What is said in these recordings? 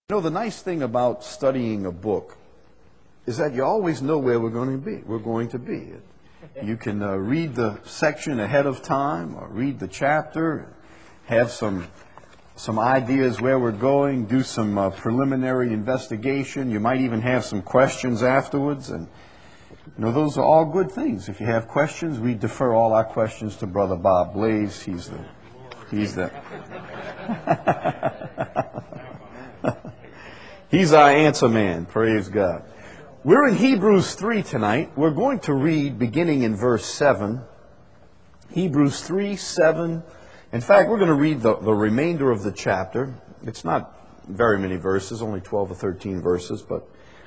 You know, the nice thing about studying a book is that you always know where we're going to be. You can read the section ahead of time or read the chapter, have some ideas where we're going, do some preliminary investigation. You might even have some questions afterwards. And, you know, those are all good things. If you have questions, we defer all our questions to Brother Bob Blaze. He's our answer man. Praise God. We're in Hebrews 3 tonight. We're going to read beginning in verse 7. Hebrews 3, 7. In fact, we're going to read the remainder of the chapter. It's not very many verses, only 12 or 13 verses. But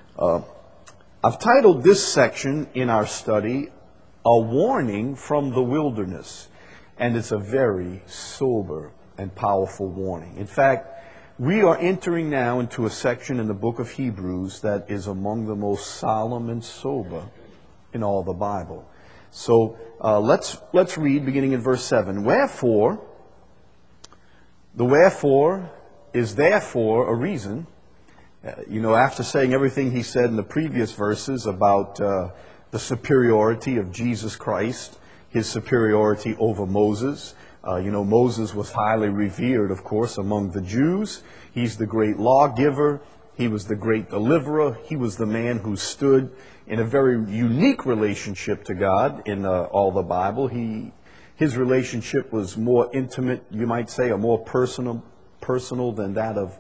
I've titled this section in our study, A Warning from the Wilderness. And it's a very sober and powerful warning. In fact, we are entering now into a section in the book of Hebrews that is among the most solemn and sober in all the Bible. So let's read beginning in verse 7. Wherefore, the wherefore is therefore a reason. After saying everything he said in the previous verses about the superiority of Jesus Christ, his superiority over Moses. Moses was highly revered, of course, among the Jews. He's the great lawgiver. He was the great deliverer. He was the man who stood in a very unique relationship to God in all the Bible. His relationship was more intimate, you might say, or more personal than that of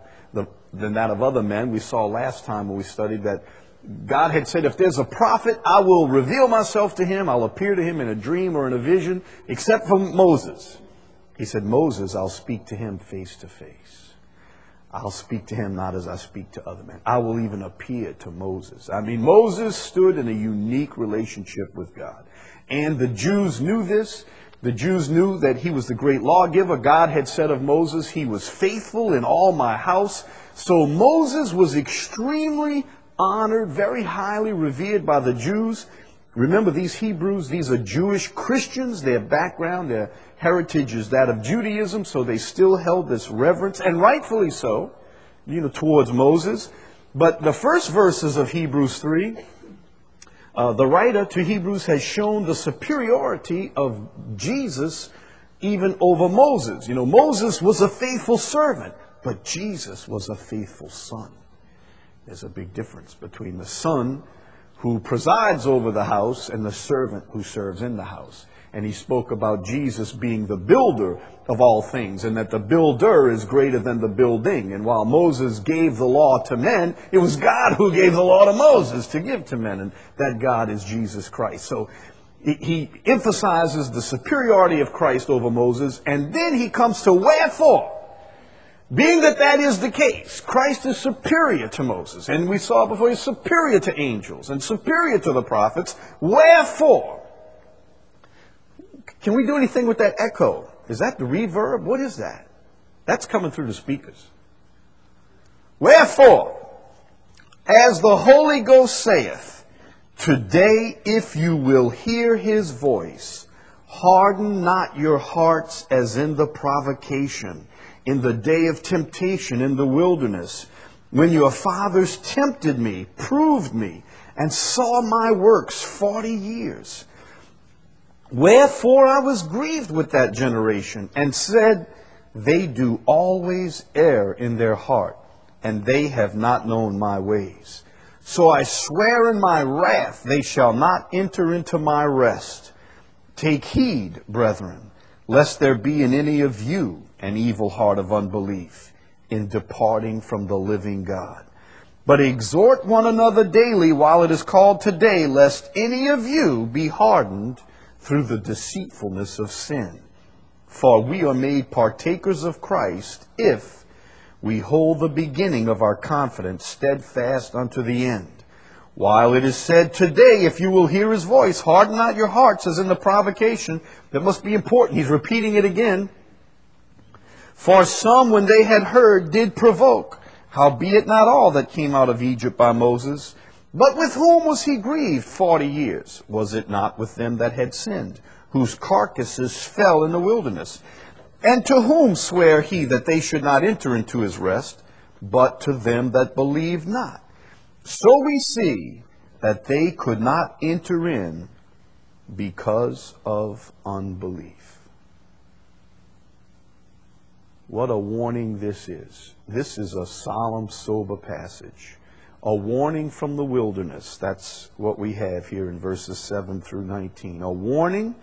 other men. We saw last time when we studied that God had said, if there's a prophet, I will reveal myself to him. I'll appear to him in a dream or in a vision, except for Moses. He said, Moses, I'll speak to him face to face. I'll speak to him not as I speak to other men. I will even appear to Moses. Moses stood in a unique relationship with God. And the Jews knew this. The Jews knew that he was the great lawgiver. God had said of Moses, he was faithful in all my house. So Moses was extremely honored, very highly revered by the Jews. Remember, these Hebrews, these are Jewish Christians. Their background, their heritage is that of Judaism, so they still held this reverence, and rightfully so, towards Moses. But the first verses of Hebrews 3, the writer to Hebrews has shown the superiority of Jesus even over Moses. Moses was a faithful servant, but Jesus was a faithful son. There's a big difference between the son who presides over the house and the servant who serves in the house. And he spoke about Jesus being the builder of all things, and that the builder is greater than the building. And while Moses gave the law to men, it was God who gave the law to Moses to give to men, and that God is Jesus Christ. So he emphasizes the superiority of Christ over Moses, and then he comes to wherefore. Being that is the case, Christ is superior to Moses. And we saw before, he's superior to angels and superior to the prophets. Wherefore? Can we do anything with that echo? Is that the reverb? What is that? That's coming through the speakers. Wherefore, as the Holy Ghost saith, today if you will hear his voice, harden not your hearts as in the provocation, in the day of temptation in the wilderness, when your fathers tempted me, proved me, and saw my works 40 years. Wherefore I was grieved with that generation, and said, they do always err in their heart, and they have not known my ways. So I swear in my wrath, they shall not enter into my rest. Take heed, brethren, lest there be in any of you an evil heart of unbelief in departing from the living God. But exhort one another daily while it is called today, lest any of you be hardened through the deceitfulness of sin. For we are made partakers of Christ if we hold the beginning of our confidence steadfast unto the end. While it is said today, if you will hear his voice, harden not your hearts as in the provocation. That must be important. He's repeating it again. For some, when they had heard, did provoke, howbeit not all that came out of Egypt by Moses. But with whom was he grieved 40 years? Was it not with them that had sinned, whose carcasses fell in the wilderness? And to whom sware he that they should not enter into his rest? but to them that believe not. So we see that they could not enter in because of unbelief. What a warning this is. This is a solemn, sober passage. A warning from the wilderness. That's what we have here in verses 7 through 19. A warning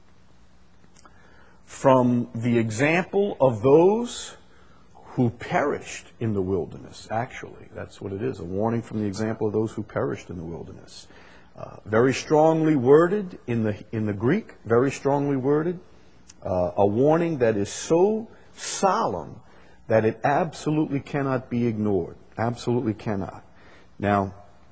from the example of those who perished in the wilderness. Actually, that's what it is. A warning from the example of those who perished in the wilderness. Very strongly worded in the Greek. Very strongly worded. A warning that is so solemn that it absolutely cannot be ignored. Absolutely cannot. Now,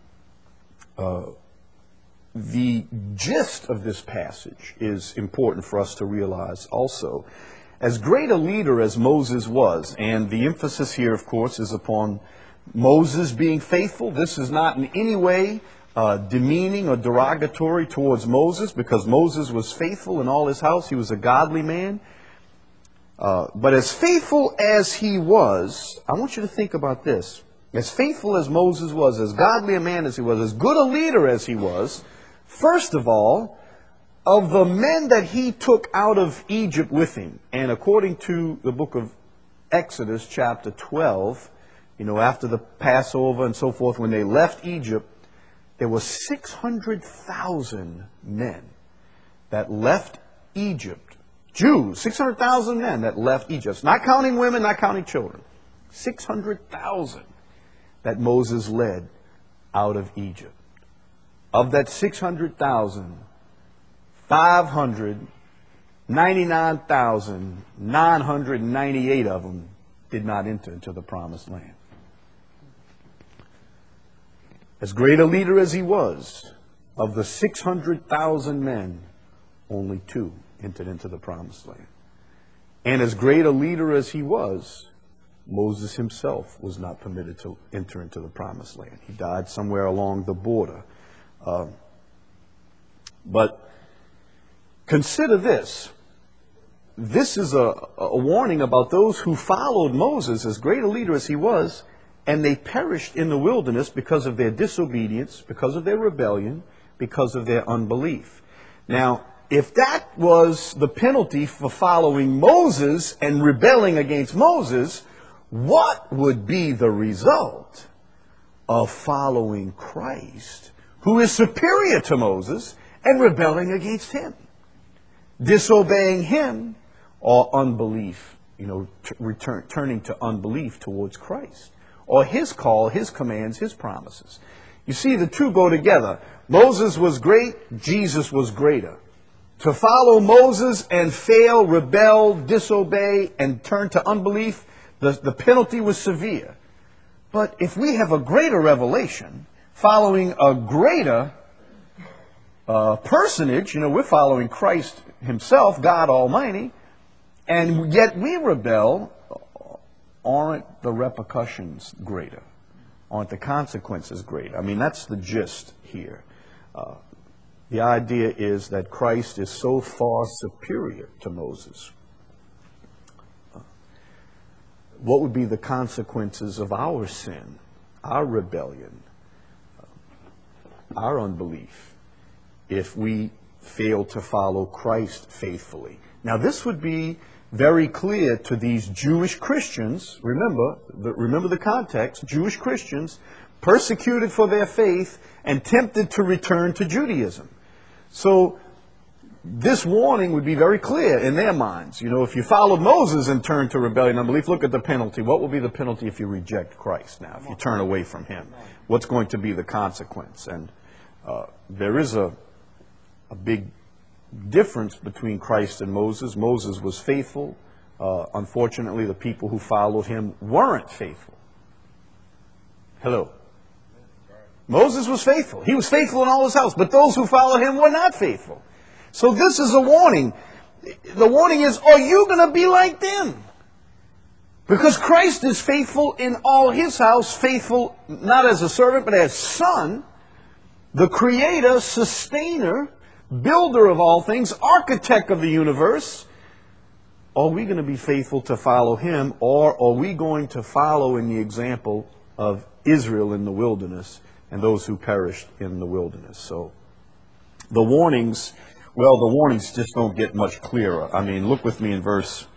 the gist of this passage is important for us to realize also. As great a leader as Moses was, and the emphasis here, of course, is upon Moses being faithful. This is not in any way demeaning or derogatory towards Moses, because Moses was faithful in all his house. He was a godly man. But as faithful as he was, I want you to think about this. As faithful as Moses was, as godly a man as he was, as good a leader as he was, first of all, of the men that he took out of Egypt with him, and according to the book of Exodus chapter 12, after the Passover and so forth, when they left Egypt, there were 600,000 men that left Egypt. Jews, 600,000 men that left Egypt. Not counting women, not counting children. 600,000 that Moses led out of Egypt. Of that 600,000, 599,998 of them did not enter into the promised land. As great a leader as he was, of the 600,000 men, only 2 entered into the promised land. And as great a leader as he was, Moses himself was not permitted to enter into the promised land. He died somewhere along the border. But consider this. This is a warning about those who followed Moses, as great a leader as he was, and they perished in the wilderness because of their disobedience, because of their rebellion, because of their unbelief. Now, if that was the penalty for following Moses and rebelling against Moses, what would be the result of following Christ, who is superior to Moses, and rebelling against him? Disobeying him, or unbelief, turning to unbelief towards Christ, or his call, his commands, his promises. You see, the two go together. Moses was great, Jesus was greater. To follow Moses and fail, rebel, disobey, and turn to unbelief, the penalty was severe. But if we have a greater revelation, following a greater personage, we're following Christ himself, God Almighty, and yet we rebel, aren't the repercussions greater? Aren't the consequences greater? I mean, that's the gist here. The idea is that Christ is so far superior to Moses. What would be the consequences of our sin, our rebellion, our unbelief, if we fail to follow Christ faithfully? Now, this would be very clear to these Jewish Christians. Remember the context. Jewish Christians persecuted for their faith and tempted to return to Judaism. So this warning would be very clear in their minds. If you followed Moses and turned to rebellion and unbelief, look at the penalty. What will be the penalty if you reject Christ now, if you turn away from him? What's going to be the consequence? And there is a big difference between Christ and Moses. Moses was faithful. Unfortunately, the people who followed him weren't faithful. Hello. Moses was faithful. He was faithful in all his house, but those who followed him were not faithful. So this is a warning. The warning is, are you going to be like them? Because Christ is faithful in all his house, faithful not as a servant, but as son, the creator, sustainer, builder of all things, architect of the universe. are we going to be faithful to follow him, or are we going to follow in the example of Israel in the wilderness and those who perished in the wilderness? So the warnings, well, the warnings just don't get much clearer. I mean, look with me in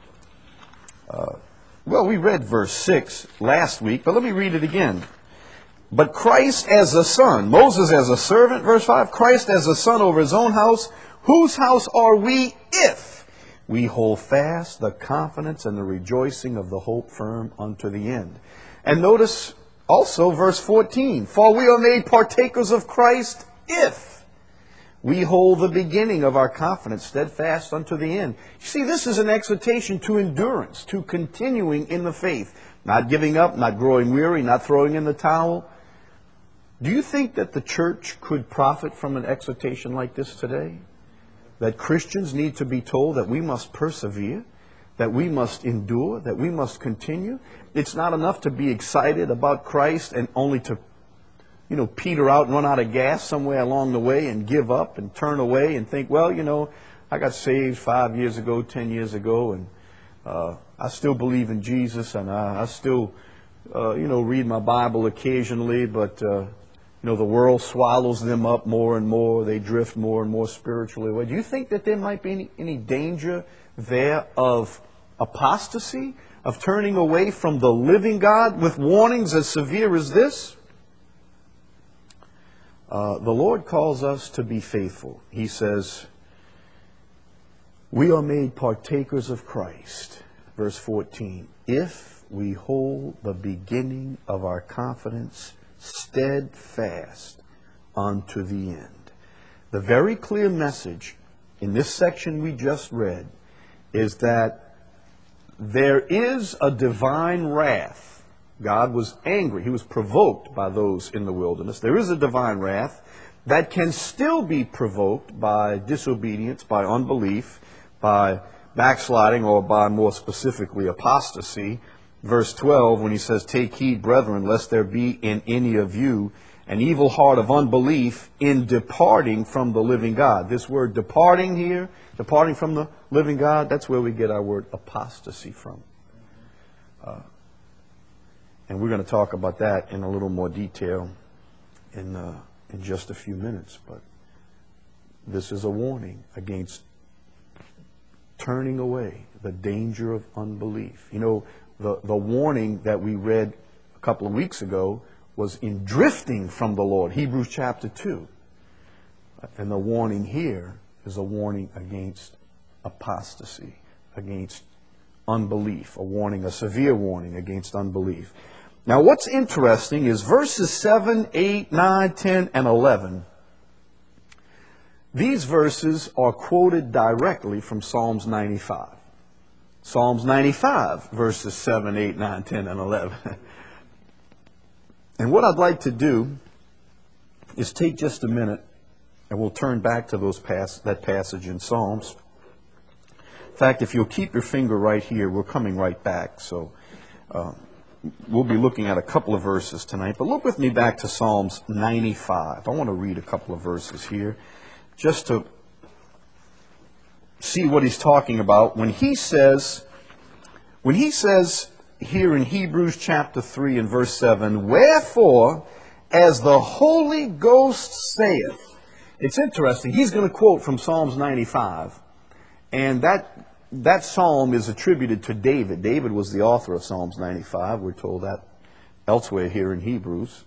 we read verse 6 last week, but let me read it again. But Christ as a son, Moses as a servant, verse 5, Christ as a son over his own house. Whose house are we if we hold fast the confidence and the rejoicing of the hope firm unto the end? And notice also verse 14, for we are made partakers of Christ if we hold the beginning of our confidence steadfast unto the end. You see, this is an exhortation to endurance, to continuing in the faith, not giving up, not growing weary, not throwing in the towel. Do you think that the church could profit from an exhortation like this today? That Christians need to be told that we must persevere, that we must endure, that we must continue. It's not enough to be excited about Christ and only to, peter out and run out of gas somewhere along the way and give up and turn away and think, well, I got saved 5 years ago, 10 years ago, and I still believe in Jesus, and I still, read my Bible occasionally, but the world swallows them up more and more. They drift more and more spiritually away. Do you think that there might be any danger there of apostasy, of turning away from the living God with warnings as severe as this? The Lord calls us to be faithful. He says, we are made partakers of Christ. Verse 14, if we hold the beginning of our confidence steadfast unto the end. The very clear message in this section we just read is that there is a divine wrath. God was angry. He was provoked by those in the wilderness. There is a divine wrath that can still be provoked by disobedience, by unbelief, by backsliding, or by more specifically apostasy. Verse 12, when he says, take heed, brethren, lest there be in any of you an evil heart of unbelief in departing from the living God. This word departing here, departing from the living God, that's where we get our word apostasy from. And we're going to talk about that in a little more detail in just a few minutes. But this is a warning against turning away, the danger of unbelief. The warning that we read a couple of weeks ago was in drifting from the Lord, Hebrews chapter 2. And the warning here is a warning against apostasy, against unbelief, a severe warning against unbelief. Now what's interesting is verses 7, 8, 9, 10, and 11. These verses are quoted directly from Psalms 95. Psalms 95, verses 7, 8, 9, 10, and 11. And what I'd like to do is take just a minute, and we'll turn back to that passage in Psalms. In fact, if you'll keep your finger right here, we're coming right back. So we'll be looking at a couple of verses tonight. But look with me back to Psalms 95. I want to read a couple of verses here just to see what he's talking about when he says here in Hebrews chapter 3 and verse 7, wherefore, as the Holy Ghost saith. It's interesting. He's going to quote from Psalms 95. And that psalm is attributed to David. David was the author of Psalms 95. We're told that elsewhere here in Hebrews.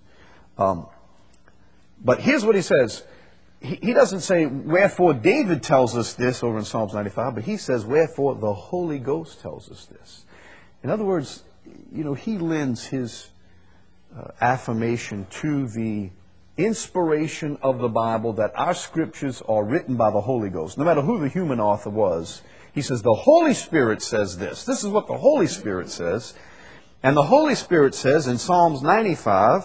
But here's what he says. He doesn't say, wherefore David tells us this over in Psalms 95, but he says, wherefore the Holy Ghost tells us this. In other words, he lends his affirmation to the inspiration of the Bible, that our scriptures are written by the Holy Ghost. No matter who the human author was, he says, the Holy Spirit says this. This is what the Holy Spirit says. And the Holy Spirit says in Psalms 95,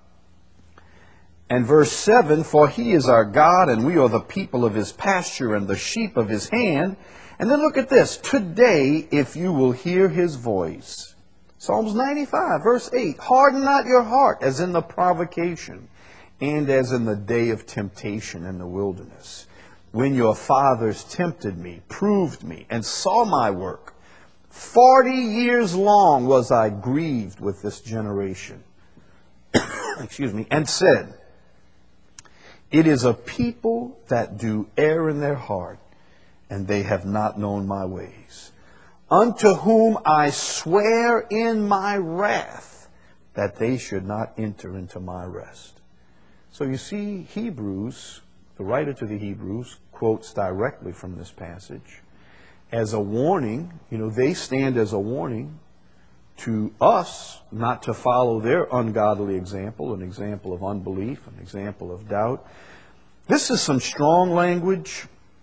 and verse 7, for he is our God, and we are the people of his pasture and the sheep of his hand. And then look at this. Today, if you will hear his voice. Psalms 95, verse 8. Harden not your heart as in the provocation and as in the day of temptation in the wilderness, when your fathers tempted me, proved me, and saw my work. 40 years long was I grieved with this generation. Excuse me. And said, it is a people that do err in their heart, and they have not known my ways. Unto whom I swear in my wrath that they should not enter into my rest. So you see, Hebrews, the writer to the Hebrews, quotes directly from this passage as a warning. They stand as a warning to us not to follow their ungodly example, an example of unbelief, an example of doubt. This is some strong language,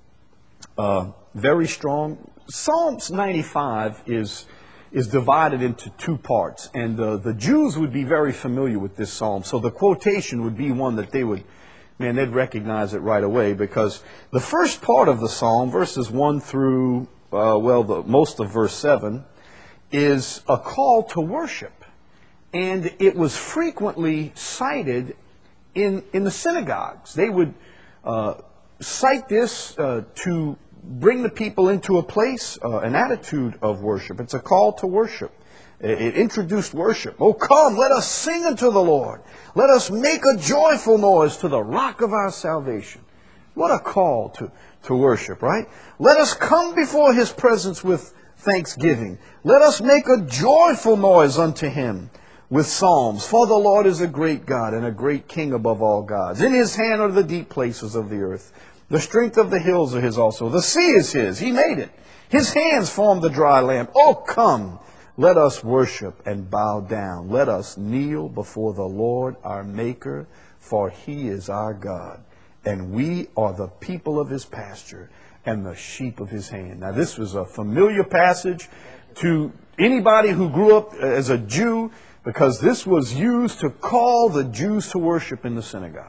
very strong. Psalms 95 is divided into two parts, and the Jews would be very familiar with this psalm. So the quotation would be one that they'd recognize it right away, because the first part of the psalm, verses 1 through, most of verse 7, is a call to worship. And it was frequently cited in the synagogues. They would cite this to bring the people into a place, an attitude of worship. It's a call to worship. It introduced worship. Oh, come, let us sing unto the Lord. Let us make a joyful noise to the rock of our salvation. What a call to worship, right? Let us come before his presence with thanksgiving. Let us make a joyful noise unto him with psalms. For the Lord is a great God and a great King above all gods. In his hand are the deep places of the earth. The strength of the hills are his also. The sea is his. He made it. His hands formed the dry land. Oh, come, let us worship and bow down. Let us kneel before the Lord our Maker, for he is our God, and we are the people of his pasture and the sheep of his hand. Now, this was a familiar passage to anybody who grew up as a Jew, because this was used to call the Jews to worship in the synagogue.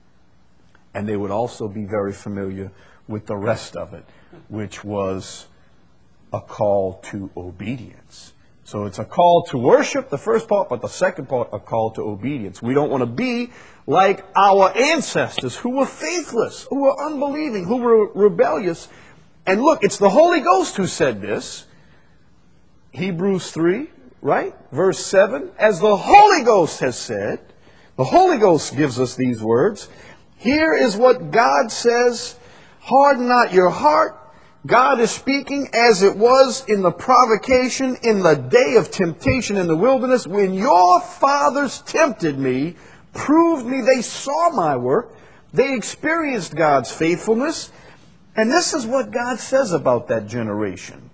And they would also be very familiar with the rest of it, which was a call to obedience. So it's a call to worship, the first part, but the second part, a call to obedience. We don't want to be like our ancestors who were faithless, who were unbelieving, who were rebellious. And look, it's the Holy Ghost who said this. Hebrews 3, right? Verse 7, as the Holy Ghost has said, the Holy Ghost gives us these words. Here is what God says, harden not your heart. God is speaking as it was in the provocation, in the day of temptation in the wilderness, when your fathers tempted me, proved me, they saw my work, they experienced God's faithfulness. And this is what God says about that generation.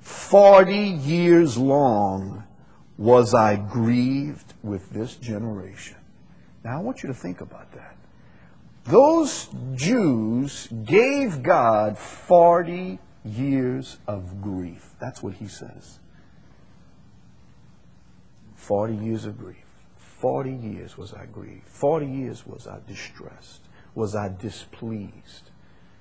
40 years long was I grieved with this generation. Now I want you to think about that. Those Jews gave God 40 years of grief. That's what he says. 40 years of grief. 40 years was I grieved. 40 years was I distressed. Was I displeased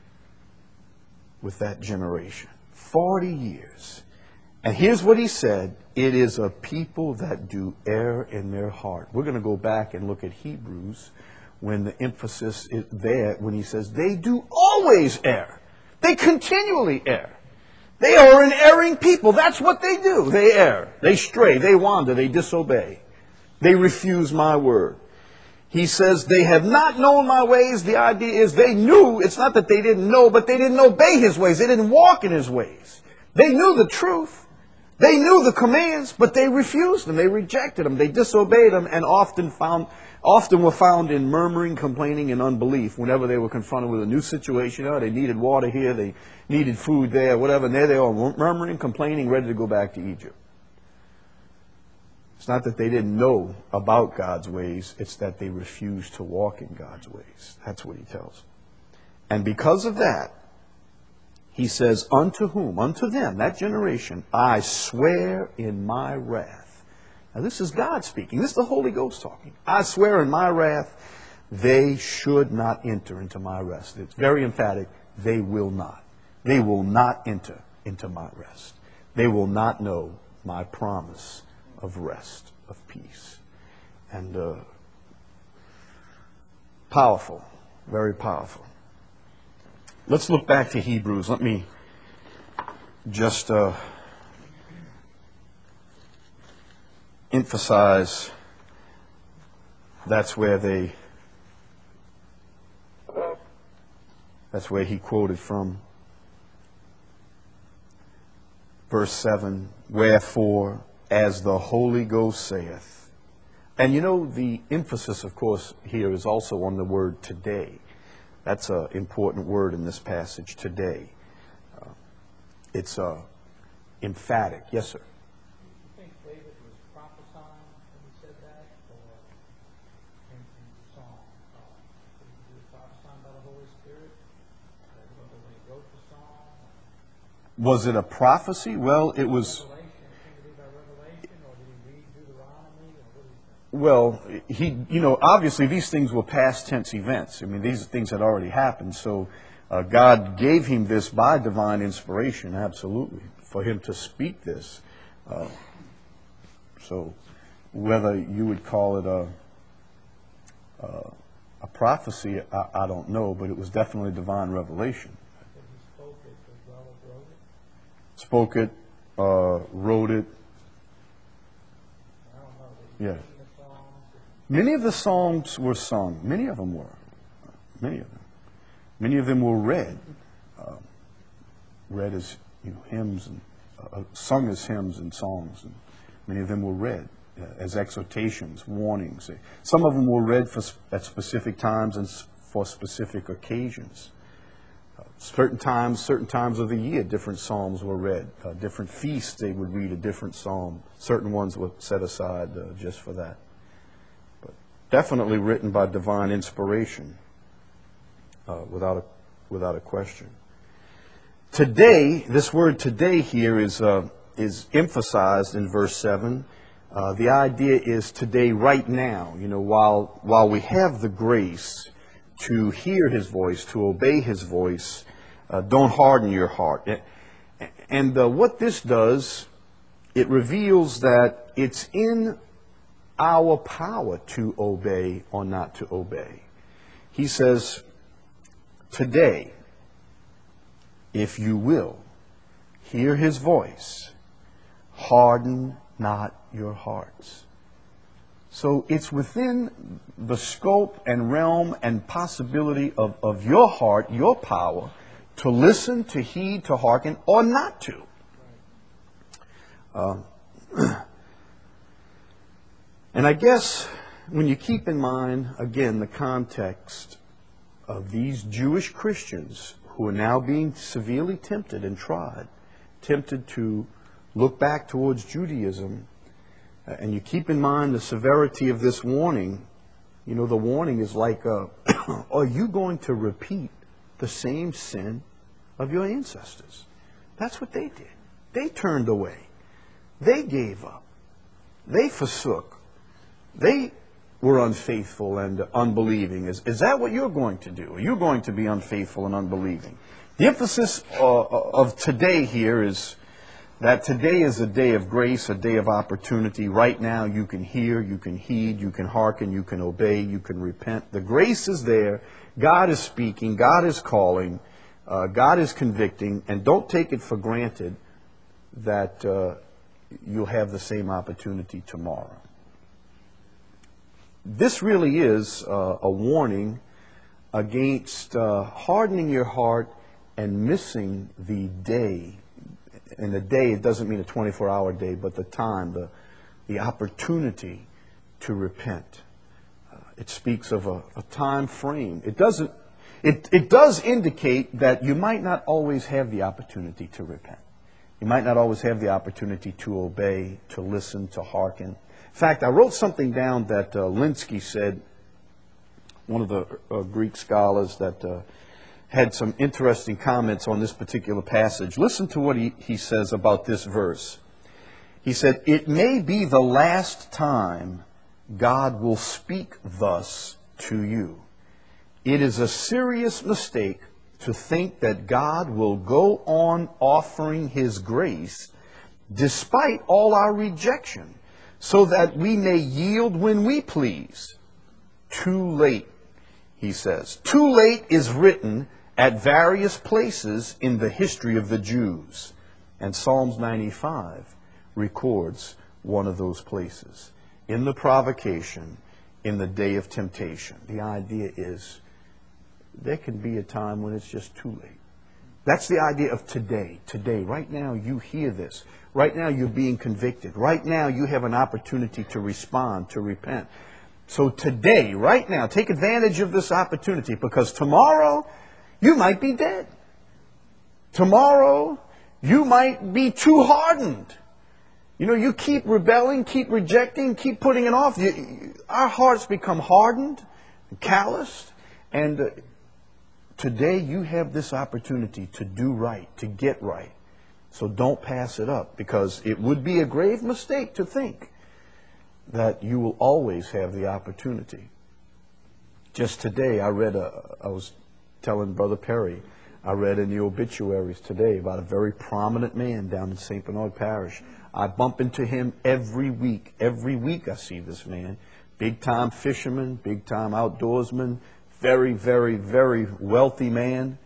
with that generation. 40 years. And here's what he said. It is a people that do err in their heart. We're going to go back and look at Hebrews when the emphasis is there, when he says they do always err. They continually err. They are an erring people. That's what they do. They err. They stray. They wander. They disobey. They refuse my word. He says they have not known my ways. The idea is they knew. It's not that they didn't know, but they didn't obey his ways. They didn't walk in his ways. They knew the truth. They knew the commands, but they refused them. They rejected them. They disobeyed them, and often were found in murmuring, complaining, and unbelief whenever they were confronted with a new situation. They needed water here, they needed food there, whatever, and there they are murmuring, complaining, ready to go back to Egypt. It's not that they didn't know about God's ways, it's that they refused to walk in God's ways. That's what he tells them. And because of that, he says, unto whom? Unto them, that generation, I swear in my wrath. Now this is God speaking. This is the Holy Ghost talking. I swear in my wrath, they should not enter into my rest. It's very emphatic. They will not. They will not enter into my rest. They will not know my promise of rest, of peace. And powerful, very powerful. Let's look back to Hebrews. Let me just emphasize that's where he quoted from. Verse 7, wherefore, as the Holy Ghost saith. And you know, the emphasis, of course, here is also on the word today. That's an important word in this passage, today. It's emphatic. Yes, sir. Do you think David was prophesying when he said that, or in the song? He was prophesying by the Holy Spirit? When he wrote the song? Was it a prophecy? Well, it was. Revelation? Can it be by revelation, or did he read Deuteronomy, or what do you think? Well, obviously these things were past tense events. I mean, these things had already happened. So God gave him this by divine inspiration, absolutely, for him to speak this. So whether you would call it a prophecy, I don't know, but it was definitely divine revelation. That he spoke it as well as wrote it? Spoke it, wrote it. I don't know. Did he Yeah. sing the songs? Many of the songs were sung. Many of them were. Many of them. Many of them were read. Read as hymns and sung as hymns and songs. And many of them were read as exhortations, warnings. Some of them were read at specific times and for specific occasions. Certain times of the year, different psalms were read. Different feasts, they would read a different psalm. Certain ones were set aside just for that. But definitely written by divine inspiration, without a question. Today, this word today here is emphasized in verse 7. The idea is today, right now. While we have the grace to hear His voice, to obey His voice, don't harden your heart. And what this does, it reveals that it's in our power to obey or not to obey. He says, today, if you will, hear His voice, harden not your hearts. So it's within the scope and realm and possibility of your heart, your power, to listen, to heed, to hearken, or not to. And I guess when you keep in mind, again, the context of these Jewish Christians who are now being severely tempted and tried, tempted to look back towards Judaism, and you keep in mind the severity of this warning, the warning is like, are you going to repeat the same sin of your ancestors? That's what they did. They turned away. They gave up. They forsook. They were unfaithful and unbelieving. Is that what you're going to do? Are you going to be unfaithful and unbelieving? The emphasis of today here is that today is a day of grace, a day of opportunity. Right now you can hear, you can heed, you can hearken, you can obey, you can repent. The grace is there. God is speaking. God is calling. God is convicting. And don't take it for granted that you'll have the same opportunity tomorrow. This really is a warning against hardening your heart and missing the day. And the day, it doesn't mean a 24-hour day, but the time, the opportunity to repent. It speaks of a time frame. It does indicate that you might not always have the opportunity to repent. You might not always have the opportunity to obey, to listen, to hearken. In fact, I wrote something down that Linsky said, one of the Greek scholars that had some interesting comments on this particular passage. Listen to what he says about this verse. He said, "It may be the last time God will speak thus to you. It is a serious mistake to think that God will go on offering His grace despite all our rejection, so that we may yield when we please. Too late," he says. Too late is written at various places in the history of the Jews. And Psalms 95 records one of those places. In the provocation, in the day of temptation. The idea is there can be a time when it's just too late. That's the idea of today. Today, right now, you hear this. Right now, you're being convicted. Right now, you have an opportunity to respond, to repent. So today, right now, take advantage of this opportunity, because tomorrow, you might be dead. Tomorrow, you might be too hardened. You know, you keep rebelling, keep rejecting, keep putting it off. Our hearts become hardened, calloused, and today you have this opportunity to do right, to get right. So don't pass it up, because it would be a grave mistake to think that you will always have the opportunity. Just today, I was telling Brother Perry, I read in the obituaries today about a very prominent man down in St. Bernard Parish. I bump into him every week. Every week I see this man. Big-time fisherman, big-time outdoorsman, very, very, very wealthy man.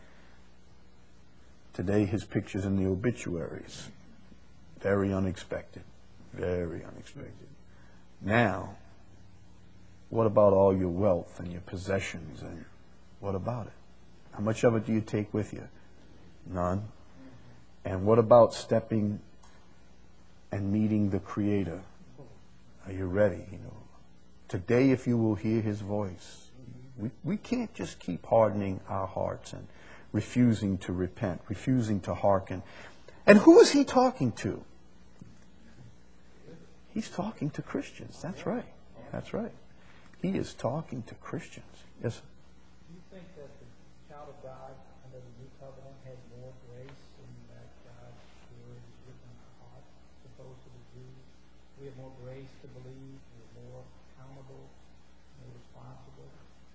Today his picture's in the obituaries. Very unexpected. Very unexpected. Now, what about all your wealth and your possessions? And what about it? How much of it do you take with you? None. And what about stepping and meeting the Creator? Are you ready? You know, today, if you will hear His voice, we can't just keep hardening our hearts and refusing to repent, refusing to hearken. And who is He talking to? He's talking to Christians. That's right. That's right. He is talking to Christians. Yes, sir. Do you think that the child of God under the new covenant has more grace in that God's word is written in our heart as opposed to the Jews? We have more grace to believe. We're more accountable, more responsible.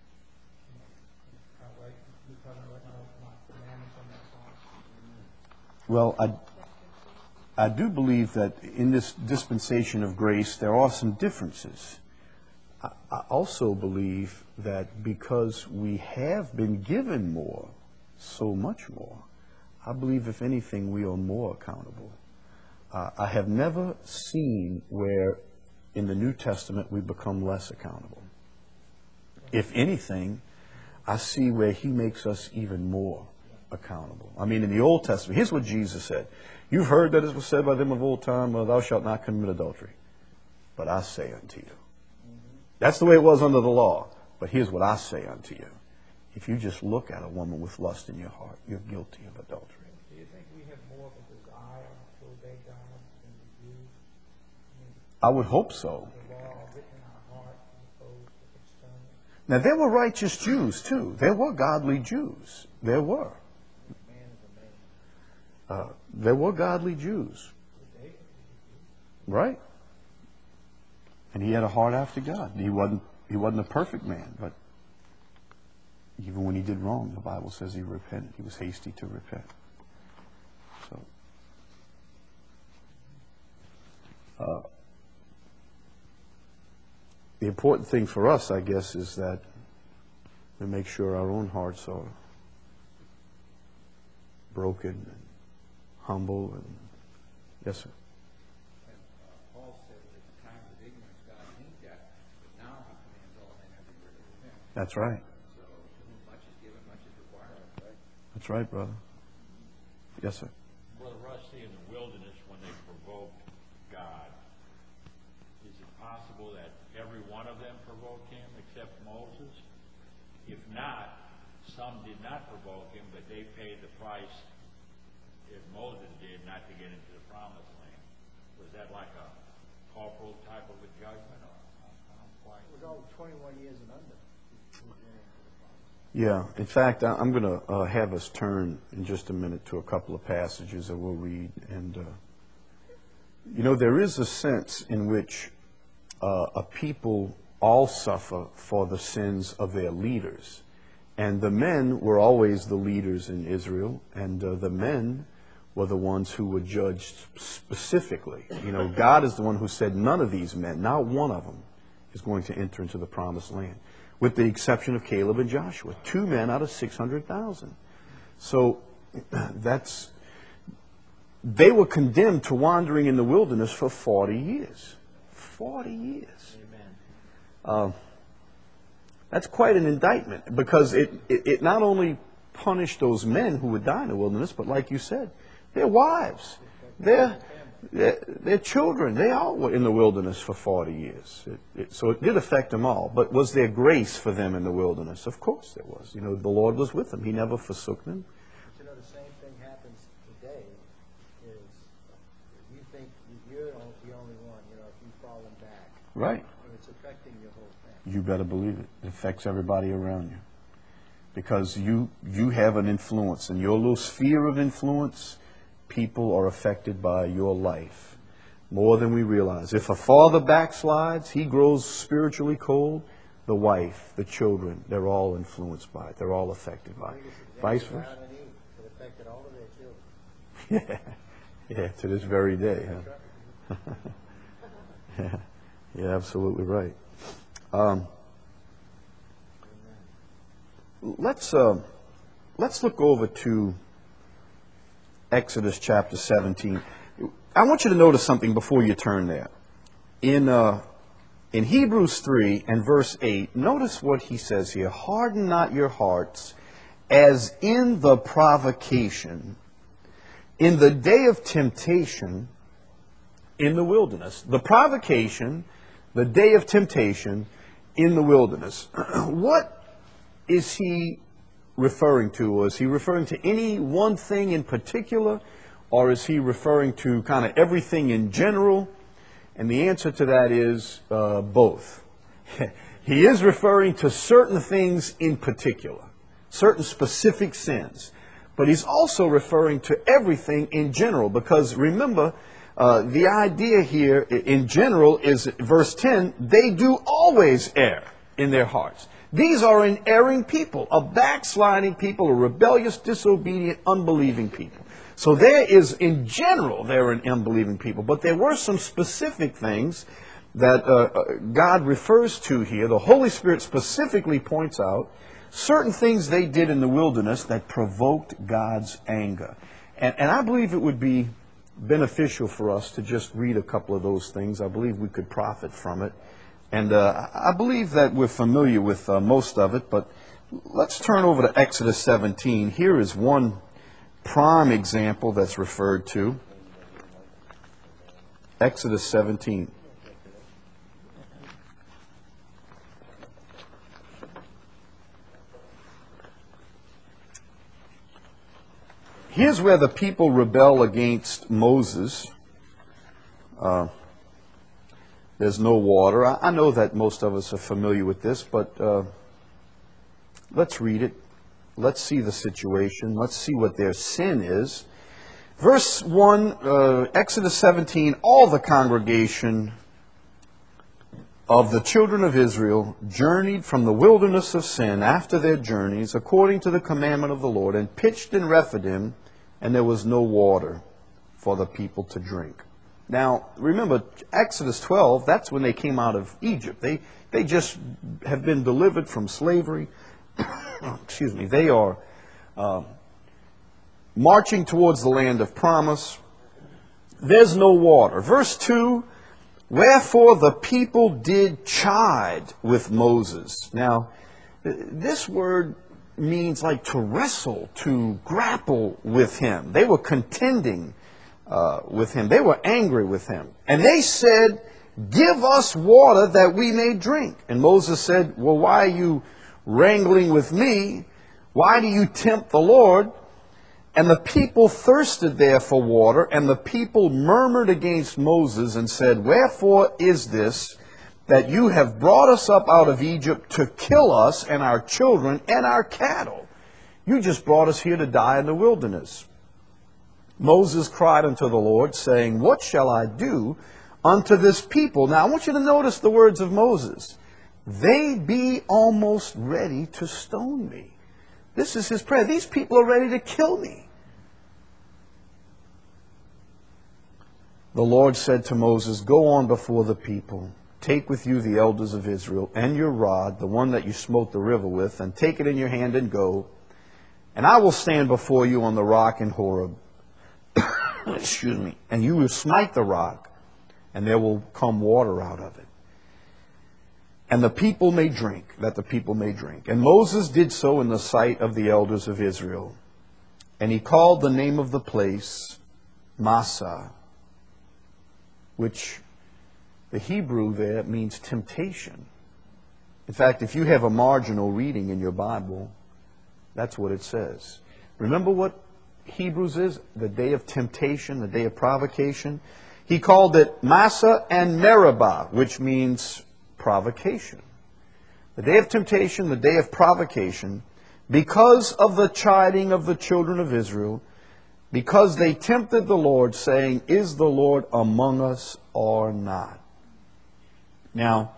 Right? New covenant right now, not commandments on that side. Well, I do believe that in this dispensation of grace, there are some differences. I also believe that because we have been given more, so much more, I believe, if anything, we are more accountable. I have never seen where in the New Testament we become less accountable. If anything, I see where He makes us even more accountable. I mean, in the Old Testament, here's what Jesus said. You've heard that it was said by them of old time, well, thou shalt not commit adultery. But I say unto you. That's the way it was under the law. But here's what I say unto you. If you just look at a woman with lust in your heart, you're guilty of adultery. Do you think we have more of a desire to obey God than the Jews? I would hope so. The law written in our heart as opposed to external. Now, there were righteous Jews, too. There were godly Jews. There were. There were godly Jews. Right. And he had a heart after God. He wasn't a perfect man, but even when he did wrong, the Bible says he repented. He was hasty to repent. So the important thing for us, I guess, is that we make sure our own hearts are broken and humble. And yes, sir. Paul said that the times of ignorance God hinted at, but now He commands all men everywhere to repent. That's right. So to whom much is given, much is required, right? That's right, brother. Yes, sir. Brother Rusty, in the wilderness when they provoked God, is it possible that every one of them provoked Him except Moses? If not, some did not provoke Him, but they paid the price, if Moses did, not to get into the promised land. Was that like a corporal type of a judgment? Or I don't quite. It was all 21 years and under. Yeah. In fact, I'm going to have us turn in just a minute to a couple of passages that we'll read. And, you know, there is a sense in which a people all suffer for the sins of their leaders. And the men were always the leaders in Israel, and the men were the ones who were judged specifically. You know, God is the one who said none of these men, not one of them, is going to enter into the promised land, with the exception of Caleb and Joshua, 2 men out of 600,000. So they were condemned to wandering in the wilderness for 40 years. 40 years. That's quite an indictment, because it not only punished those men who would die in the wilderness, but like you said, their wives, their children, they all were in the wilderness for 40 years. So it did affect them all. But was there grace for them in the wilderness? Of course there was. You know, the Lord was with them. He never forsook them. But you know, the same thing happens today. Is you think you're the only one, you know, if you've fallen back. Right. And it's affecting your whole family. You better believe it. It affects everybody around you. Because you have an influence. In your little sphere of influence, people are affected by your life more than we realize. If a father backslides, he grows spiritually cold. The wife, the children, they're all influenced by it. They're all affected by it. Vice versa. Adam and Eve, it affected all of their children. Yeah, to this very day. Huh? Yeah, absolutely right. Let's look over to Exodus chapter 17. I want you to notice something before you turn there. In Hebrews 3 and verse 8, notice what he says here. Harden not your hearts as in the provocation, in the day of temptation in the wilderness. The provocation, the day of temptation in the wilderness. What is he referring to? Or is he referring to any one thing in particular? Or is he referring to kind of everything in general? And the answer to that is both. He is referring to certain things in particular, certain specific sins. But he's also referring to everything in general. Because remember, the idea here in general is, verse 10, they do always err in their hearts. These are an erring people, a backsliding people, a rebellious, disobedient, unbelieving people. So there is, in general, they're an unbelieving people. But there were some specific things that God refers to here. The Holy Spirit specifically points out certain things they did in the wilderness that provoked God's anger. And I believe it would be beneficial for us to just read a couple of those things. I believe we could profit from it. And I believe that we're familiar with most of it, but let's turn over to Exodus 17. Here is one prime example that's referred to. Exodus 17. Here's where the people rebel against Moses. There's no water. I know that most of us are familiar with this, but let's read it. Let's see the situation. Let's see what their sin is. Verse 1, Exodus 17, all the congregation of the children of Israel journeyed from the wilderness of sin after their journeys, according to the commandment of the Lord, and pitched in Rephidim, and there was no water for the people to drink. Now, remember, Exodus 12, that's when they came out of Egypt. They just have been delivered from slavery. Excuse me. They are marching towards the land of promise. There's no water. Verse 2, wherefore the people did chide with Moses. Now, this word means like to wrestle, to grapple with him. They were contending with him. They were angry with him. And they said, give us water that we may drink. And Moses said, well, why are you wrangling with me? Why do you tempt the Lord? And the people thirsted there for water, and the people murmured against Moses and said, wherefore is this that you have brought us up out of Egypt to kill us and our children and our cattle? You just brought us here to die in the wilderness. Moses cried unto the Lord, saying, what shall I do unto this people? Now, I want you to notice the words of Moses. They be almost ready to stone me. This is his prayer. These people are ready to kill me. The Lord said to Moses, go on before the people. Take with you the elders of Israel and your rod, the one that you smote the river with, and take it in your hand and go. And I will stand before you on the rock in Horeb. excuse me, and you will smite the rock, and there will come water out of it. And the people may drink, that the people may drink. And Moses did so in the sight of the elders of Israel. And he called the name of the place Massah, which the Hebrew there means temptation. In fact, if you have a marginal reading in your Bible, that's what it says. Remember what Hebrews is? The day of temptation, the day of provocation. He called it Massah and Meribah, which means provocation. The day of temptation, the day of provocation, because of the chiding of the children of Israel, because they tempted the Lord, saying, "Is the Lord among us or not?" Now,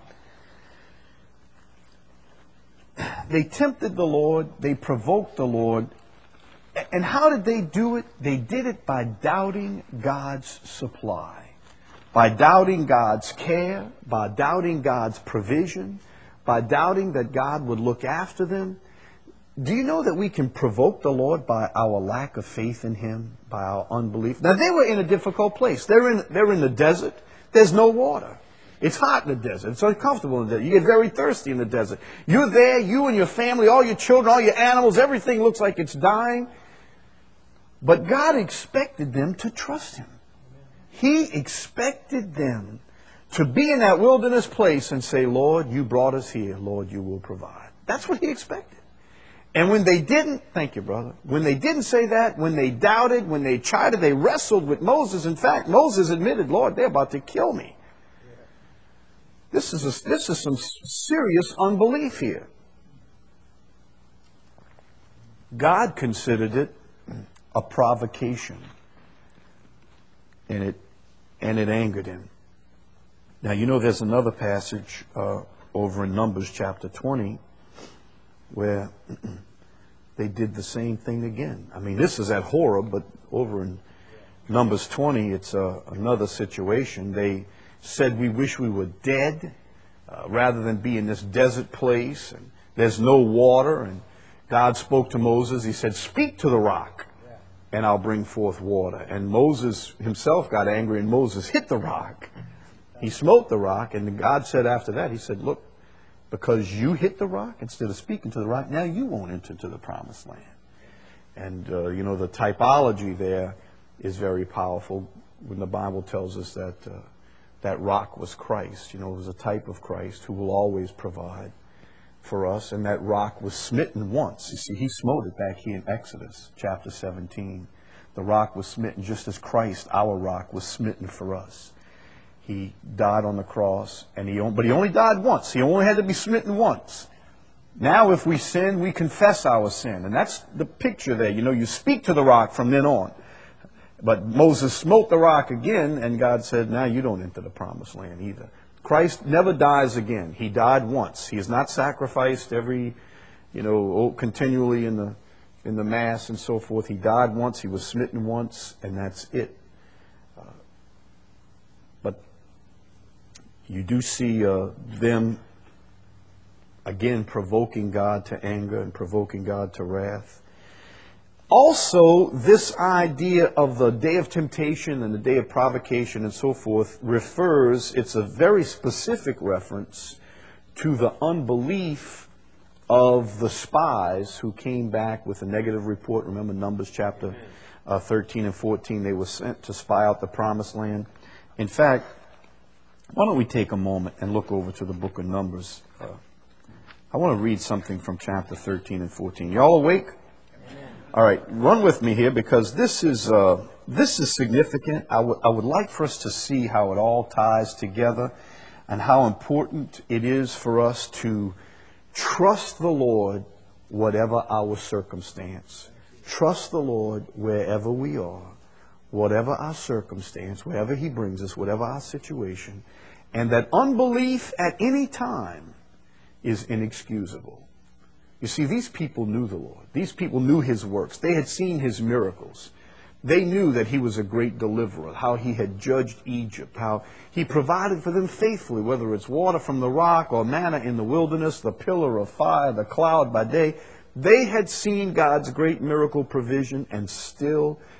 they tempted the Lord, they provoked the Lord, and how did they do it? They did it by doubting God's supply, by doubting God's care, by doubting God's provision, by doubting that God would look after them. Do you know that we can provoke the Lord by our lack of faith in Him, by our unbelief? Now, they were in a difficult place. They're in the desert. There's no water. It's hot in the desert. It's uncomfortable in the desert. You get very thirsty in the desert. You're there, you and your family, all your children, all your animals, everything looks like it's dying. But God expected them to trust Him. He expected them to be in that wilderness place and say, "Lord, you brought us here. Lord, you will provide." That's what He expected. And when they didn't, thank you, brother, when they didn't say that, when they doubted, when they chided, they wrestled with Moses. In fact, Moses admitted, "Lord, they're about to kill me." This is some serious unbelief here. God considered it a provocation, and it angered Him. Now, you know, there's another passage over in Numbers chapter 20 where they did the same thing again. I mean, this is at Horeb, but over in Numbers 20, it's another situation. They said, "We wish we were dead rather than be in this desert place, and there's no water." And God spoke to Moses. He said, "Speak to the rock, and I'll bring forth water." And Moses himself got angry, and Moses hit the rock. He smote the rock, and God said after that, He said, "Look, because you hit the rock, instead of speaking to the rock, now you won't enter into the promised land." And, you know, the typology there is very powerful when the Bible tells us that that rock was Christ. You know, it was a type of Christ who will always provide for us. And that rock was smitten once. You see, He smote it back here in Exodus chapter 17. The rock was smitten just as Christ, our rock, was smitten for us. He died on the cross, but He only died once. He only had to be smitten once. Now, if we sin, we confess our sin. And that's the picture there. You know, you speak to the rock from then on. But Moses smote the rock again, and God said, "Now you don't enter the promised land either." Christ never dies again. He died once. He is not sacrificed continually in the Mass and so forth. He died once. He was smitten once, and that's it. But you do see them again provoking God to anger and provoking God to wrath. Also, this idea of the day of temptation and the day of provocation and so forth it's a very specific reference to the unbelief of the spies who came back with a negative report. Remember Numbers chapter 13 and 14, they were sent to spy out the promised land. In fact, why don't we take a moment and look over to the book of Numbers. I want to read something from chapter 13 and 14. You all awake? All right, run with me here because this is significant. I would like for us to see how it all ties together and how important it is for us to trust the Lord whatever our circumstance. Trust the Lord wherever we are, whatever our circumstance, wherever He brings us, whatever our situation, and that unbelief at any time is inexcusable. You see, these people knew the Lord. These people knew His works. They had seen His miracles. They knew that He was a great deliverer, how He had judged Egypt, how He provided for them faithfully, whether it's water from the rock or manna in the wilderness, the pillar of fire, the cloud by day. They had seen God's great miracle provision, and still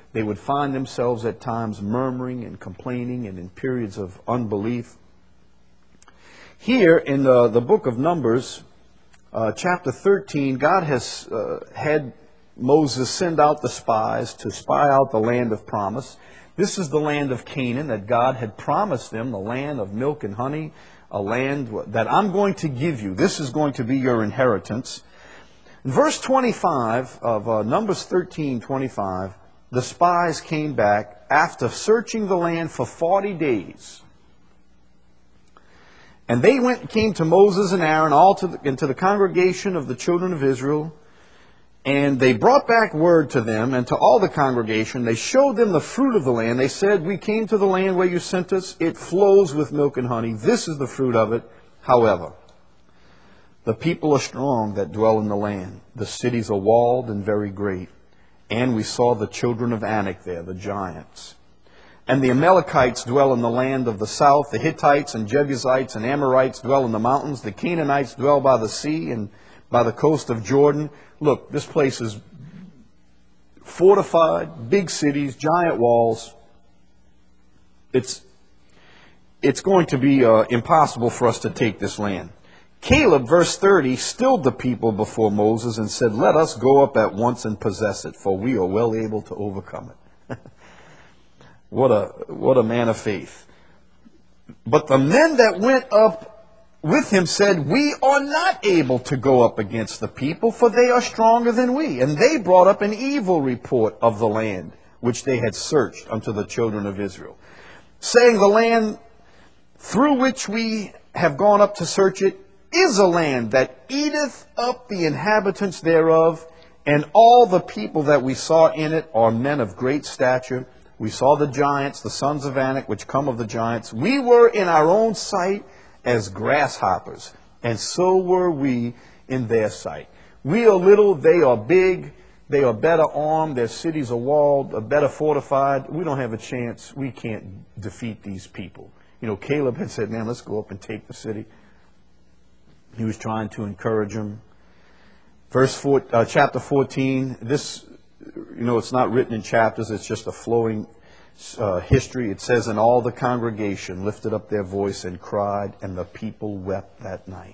They would find themselves at times murmuring and complaining and in periods of unbelief. Here in the book of Numbers, chapter 13, God has had Moses send out the spies to spy out the land of promise. This is the land of Canaan that God had promised them, the land of milk and honey, a land that I'm going to give you. This is going to be your inheritance. In verse 25 of Numbers 13:25, the spies came back after searching the land for 40 days. And they came to Moses and Aaron, and to the congregation of the children of Israel, and they brought back word to them and to all the congregation. They showed them the fruit of the land. They said, we came to the land where you sent us. It flows with milk and honey. This is the fruit of it. However, the people are strong that dwell in the land. The cities are walled and very great. And we saw the children of Anak there, the giants. And the Amalekites dwell in the land of the south. The Hittites and Jebusites and Amorites dwell in the mountains. The Canaanites dwell by the sea and by the coast of Jordan. Look, this place is fortified, big cities, giant walls. It's going to be impossible for us to take this land. Caleb, verse 30, stilled the people before Moses and said, let us go up at once and possess it, for we are well able to overcome it. What a man of faith. But the men that went up with him said, we are not able to go up against the people, for they are stronger than we. And they brought up an evil report of the land, which they had searched unto the children of Israel, saying, the land through which we have gone up to search it is a land that eateth up the inhabitants thereof, and all the people that we saw in it are men of great stature. We saw the giants, the sons of Anak, which come of the giants. We were in our own sight as grasshoppers, and so were we in their sight. We are little, they are big, they are better armed, their cities are walled, are better fortified. We don't have a chance. We can't defeat these people. You know, Caleb had said, man, let's go up and take the city. He was trying to encourage them. Chapter 14, this, you know, it's not written in chapters, it's just a flowing history. It says, and all the congregation lifted up their voice and cried, and the people wept that night.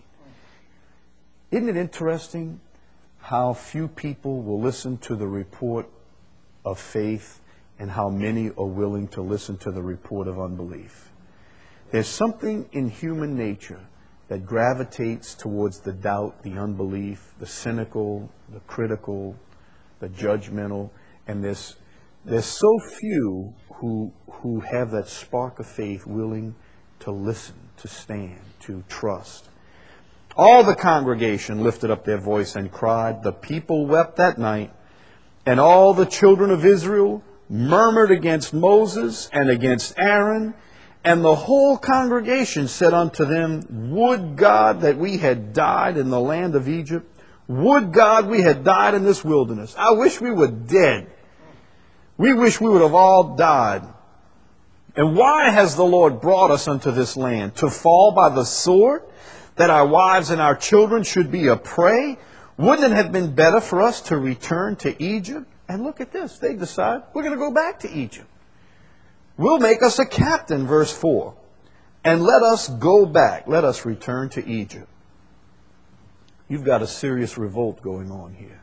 Isn't it interesting how few people will listen to the report of faith and how many are willing to listen to the report of unbelief? There's something in human nature that gravitates towards the doubt, the unbelief, the cynical, the critical, the judgmental, and there's so few who have that spark of faith willing to listen, to stand, to trust. All the congregation lifted up their voice and cried. The people wept that night, and all the children of Israel murmured against Moses and against Aaron. And the whole congregation said unto them, would God that we had died in the land of Egypt. Would God we had died in this wilderness. I wish we were dead. We wish we would have all died. And why has the Lord brought us unto this land? To fall by the sword? That our wives and our children should be a prey? Wouldn't it have been better for us to return to Egypt? And look at this. They decide we're going to go back to Egypt. We'll make us a captain, verse 4. And let us go back. Let us return to Egypt. You've got a serious revolt going on here.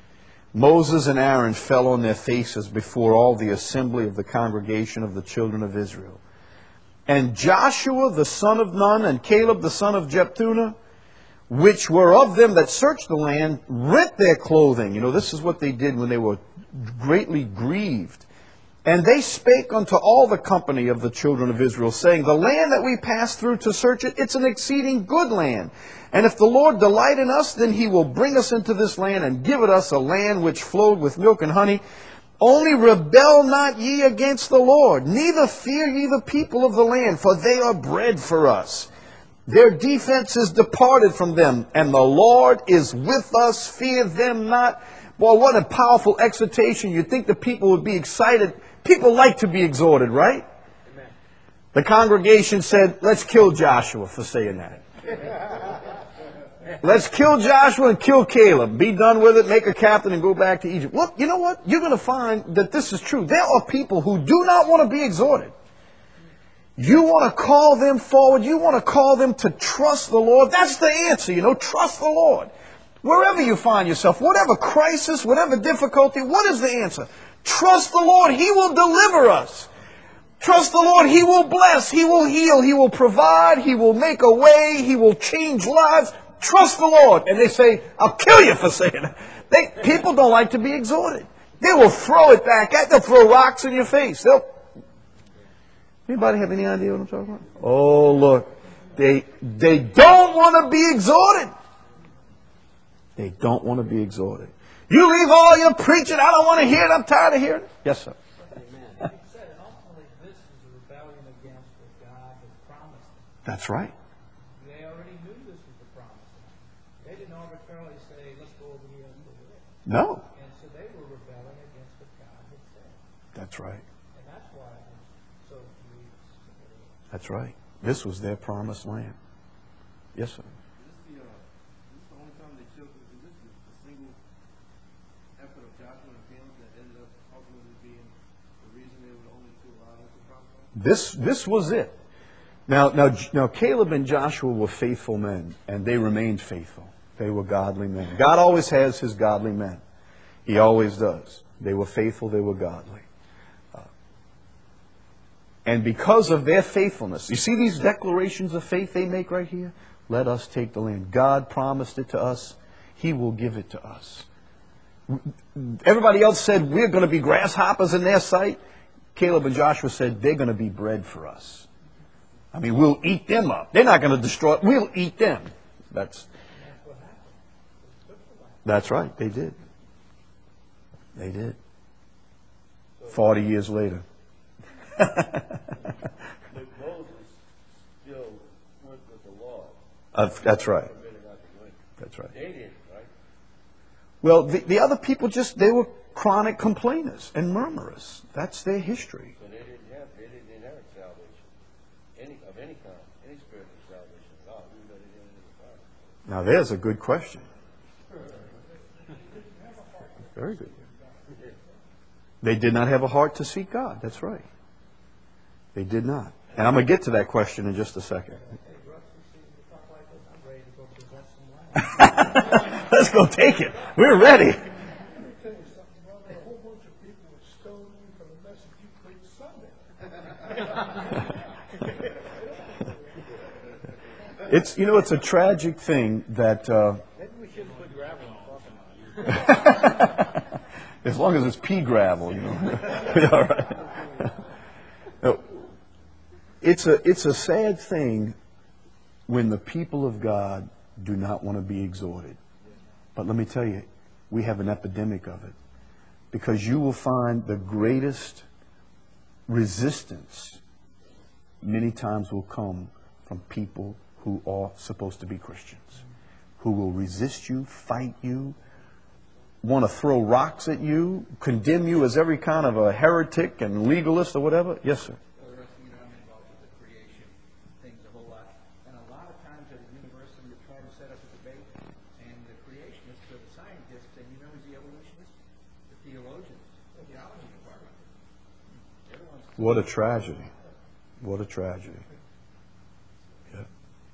Moses and Aaron fell on their faces before all the assembly of the congregation of the children of Israel. And Joshua the son of Nun and Caleb the son of Jephunneh, which were of them that searched the land, rent their clothing. You know, this is what they did when they were greatly grieved. And they spake unto all the company of the children of Israel, saying, the land that we passed through to search it, it's an exceeding good land. And if the Lord delight in us, then he will bring us into this land and give it us a land which flowed with milk and honey. Only rebel not ye against the Lord, neither fear ye the people of the land, for they are bread for us. Their defense is departed from them, and the Lord is with us, fear them not. Boy, what a powerful exhortation. You'd think the people would be excited. People like to be exhorted, right? Amen. The congregation said, let's kill Joshua for saying that. Let's kill Joshua and kill Caleb. Be done with it, make a captain, and go back to Egypt. Look, you know what? You're going to find that this is true. There are people who do not want to be exhorted. You want to call them forward. You want to call them to trust the Lord. That's the answer, trust the Lord. Wherever you find yourself, whatever crisis, whatever difficulty, what is the answer? Trust the Lord. He will deliver us. Trust the Lord. He will bless. He will heal. He will provide. He will make a way. He will change lives. Trust the Lord. And they say, I'll kill you for saying that. People don't like to be exhorted. They will throw it back at. They'll throw rocks in your face. Anybody have any idea what I'm talking about? Oh, look. They don't want to be exhorted. They don't want to be exhorted. You leave all your preaching. I don't want to hear it. I'm tired of hearing it. Yes, sir. He said, and ultimately this is a rebellion against what God had promised them. That's right. They already knew this was the promise. They didn't arbitrarily say, let's go over here and do it. No. And so they were rebelling against what God had said. That's right. And that's why it was so grievous. That's right. This was their promised land. Yes, sir. Is this the only time they took? Is this the single effort of Joshua and Caleb that ended up ultimately being the reason they were the only two allowed into the promised land? This was it. Now, Caleb and Joshua were faithful men, and they remained faithful. They were godly men. God always has his godly men. He always does. They were faithful. They were godly. And because of their faithfulness, you see these declarations of faith they make right here? Let us take the land. God promised it to us. He will give it to us. Everybody else said, we're going to be grasshoppers in their sight. Caleb and Joshua said, they're going to be bread for us. I mean, we'll eat them up. They're not going to destroy it. We'll eat them. That's right. They did. They did. 40 years later. Moses still went with the law. That's right. That's right. They didn't, right? Well, the other people they were chronic complainers and murmurers. That's their history. So they didn't inherit salvation, of any kind, any spirit of salvation at all, even though they didn't enter the promise. Now, there's a good question. Very good. They did not have a heart to seek God. That's right. They did not. And I'm going to get to that question in just a second. I'm ready to go possess some land. Let's go take it. We're ready. Let me tell you something, brother. A whole bunch of people would stone you for the message you preached Sunday. It's a tragic thing that Maybe we shouldn't put gravel on top. as long as it's pea gravel, all right. No, it's a sad thing when the people of God do not want to be exhorted. But let me tell you, we have an epidemic of it. Because you will find the greatest resistance many times will come from people who are supposed to be Christians, who will resist you, fight you, want to throw rocks at you, condemn you as every kind of a heretic and legalist or whatever. Yes, sir. The rest of I'm involved with the creation things a whole lot. And a lot of times at a university you try to set up a debate, and the creationists or the scientists, and you know who's the evolutionists? The theologians, the theology department. Everyone's What a tragedy. What a tragedy. Yeah.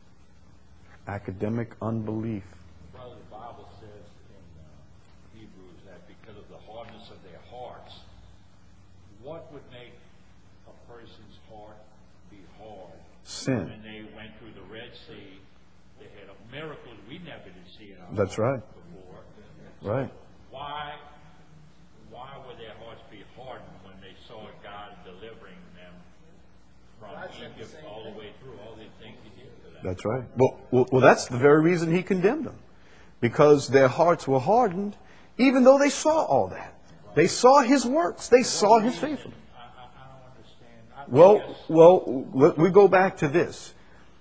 Academic unbelief. Brother, the Bible says in Hebrews that because of the hardness of their hearts, what would make a person's heart be hard? Sin. When they went through the Red Sea, they had a miracle we never did see in our That's right. lives before. Right. Why would their hearts be hardened when they saw God delivering them from Egypt all the way through all these things He did to them? That's right. Well, that's the very reason He condemned them. Because their hearts were hardened, even though they saw all that. They saw His works. They saw His faithfulness. I don't understand. We go back to this.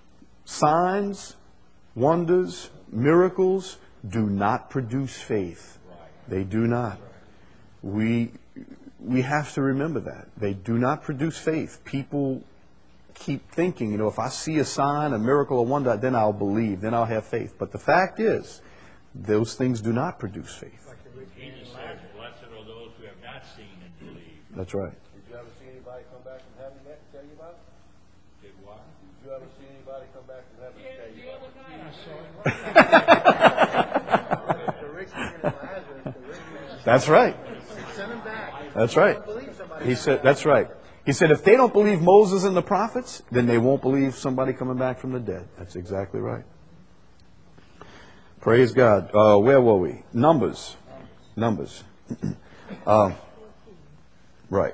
Signs, wonders, miracles do not produce faith. They do not. We have to remember that. They do not produce faith. People keep thinking, if I see a sign, a miracle, a wonder, then I'll believe, then I'll have faith. But the fact is, those things do not produce faith. Jesus says, blessed are those who have not seen and believe. That's right. Did you ever see anybody come back from heaven yet and tell you about it? Did what? Did you ever see anybody come back from heaven and tell you The about other it? night I saw it. The rich man and Lazarus, the rich man, That's right. send him back. That's right. Believe somebody. He said, that's right. He said, if they don't believe Moses and the prophets, then they won't believe somebody coming back from the dead. That's exactly right. Praise God. Where were we? Numbers. Right.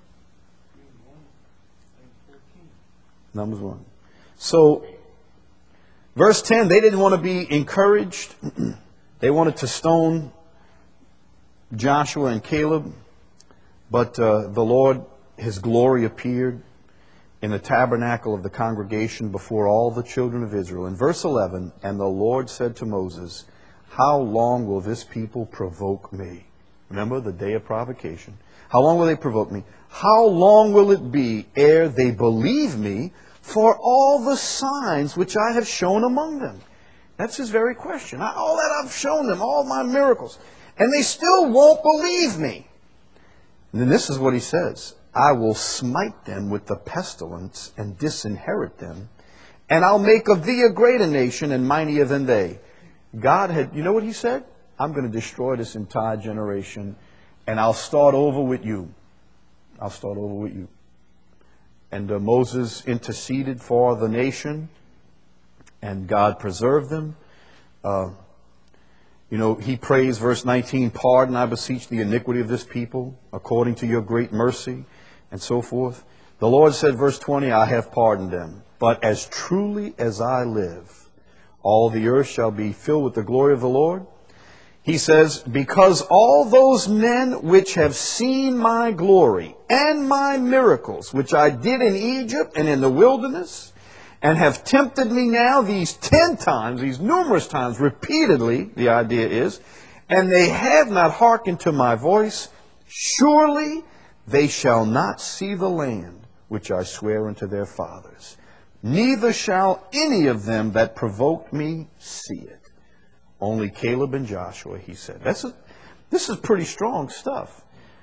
Numbers 1. So, verse 10, they didn't want to be encouraged. They wanted to stone Joshua and Caleb. But the Lord, His glory appeared in the tabernacle of the congregation before all the children of Israel. In verse 11, and the Lord said to Moses, how long will this people provoke me? Remember the day of provocation. How long will they provoke me? How long will it be ere they believe me for all the signs which I have shown among them? That's his very question. All that I've shown them, all my miracles, and they still won't believe me. And then this is what he says. I will smite them with the pestilence and disinherit them, and I'll make of thee a greater nation and mightier than they. God had, you know what he said? I'm going to destroy this entire generation, and I'll start over with you. I'll start over with you. And Moses interceded for the nation, and God preserved them. He prays, verse 19, pardon, I beseech the iniquity of this people, according to your great mercy, and so forth. The Lord said, verse 20, I have pardoned them. But as truly as I live, all the earth shall be filled with the glory of the Lord. He says, because all those men which have seen my glory and my miracles, which I did in Egypt and in the wilderness, and have tempted me now these 10 times, these numerous times, repeatedly, the idea is, and they have not hearkened to my voice, surely they shall not see the land which I swear unto their fathers. Neither shall any of them that provoked me see it. Only Caleb and Joshua, he said. This is pretty strong stuff.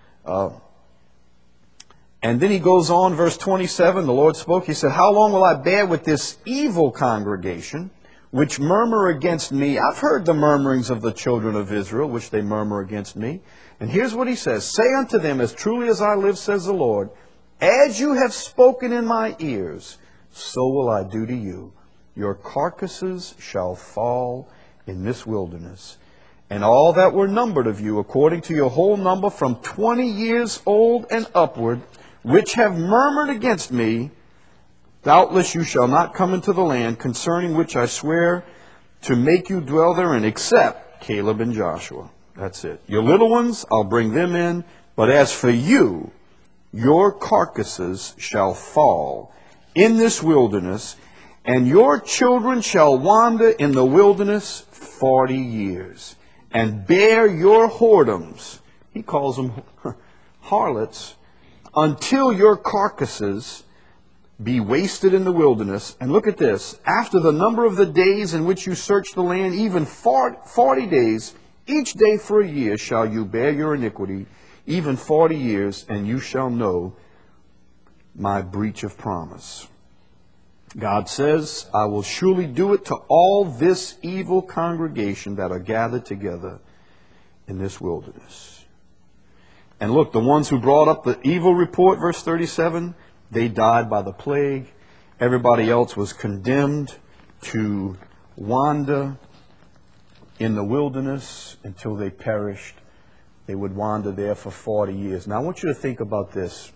And then he goes on, verse 27, the Lord spoke, he said, how long will I bear with this evil congregation, which murmur against me? I've heard the murmurings of the children of Israel, which they murmur against me. And here's what he says, say unto them, as truly as I live, says the Lord, as you have spoken in my ears, so will I do to you. Your carcasses shall fall in this wilderness, and all that were numbered of you, according to your whole number, from 20 years old and upward, which have murmured against me, doubtless you shall not come into the land, concerning which I swear to make you dwell therein, except Caleb and Joshua. That's it. Your little ones, I'll bring them in, but as for you, your carcasses shall fall in this wilderness, and your children shall wander in the wilderness 40 years, and bear your whoredoms, he calls them harlots, until your carcasses be wasted in the wilderness. And look at this, after the number of the days in which you search the land, even 40 days, each day for a year shall you bear your iniquity, even 40 years, and you shall know my breach of promise. God says, I will surely do it to all this evil congregation that are gathered together in this wilderness. And look, the ones who brought up the evil report, verse 37, they died by the plague. Everybody else was condemned to wander in the wilderness until they perished. They would wander there for 40 years. Now I want you to think about this.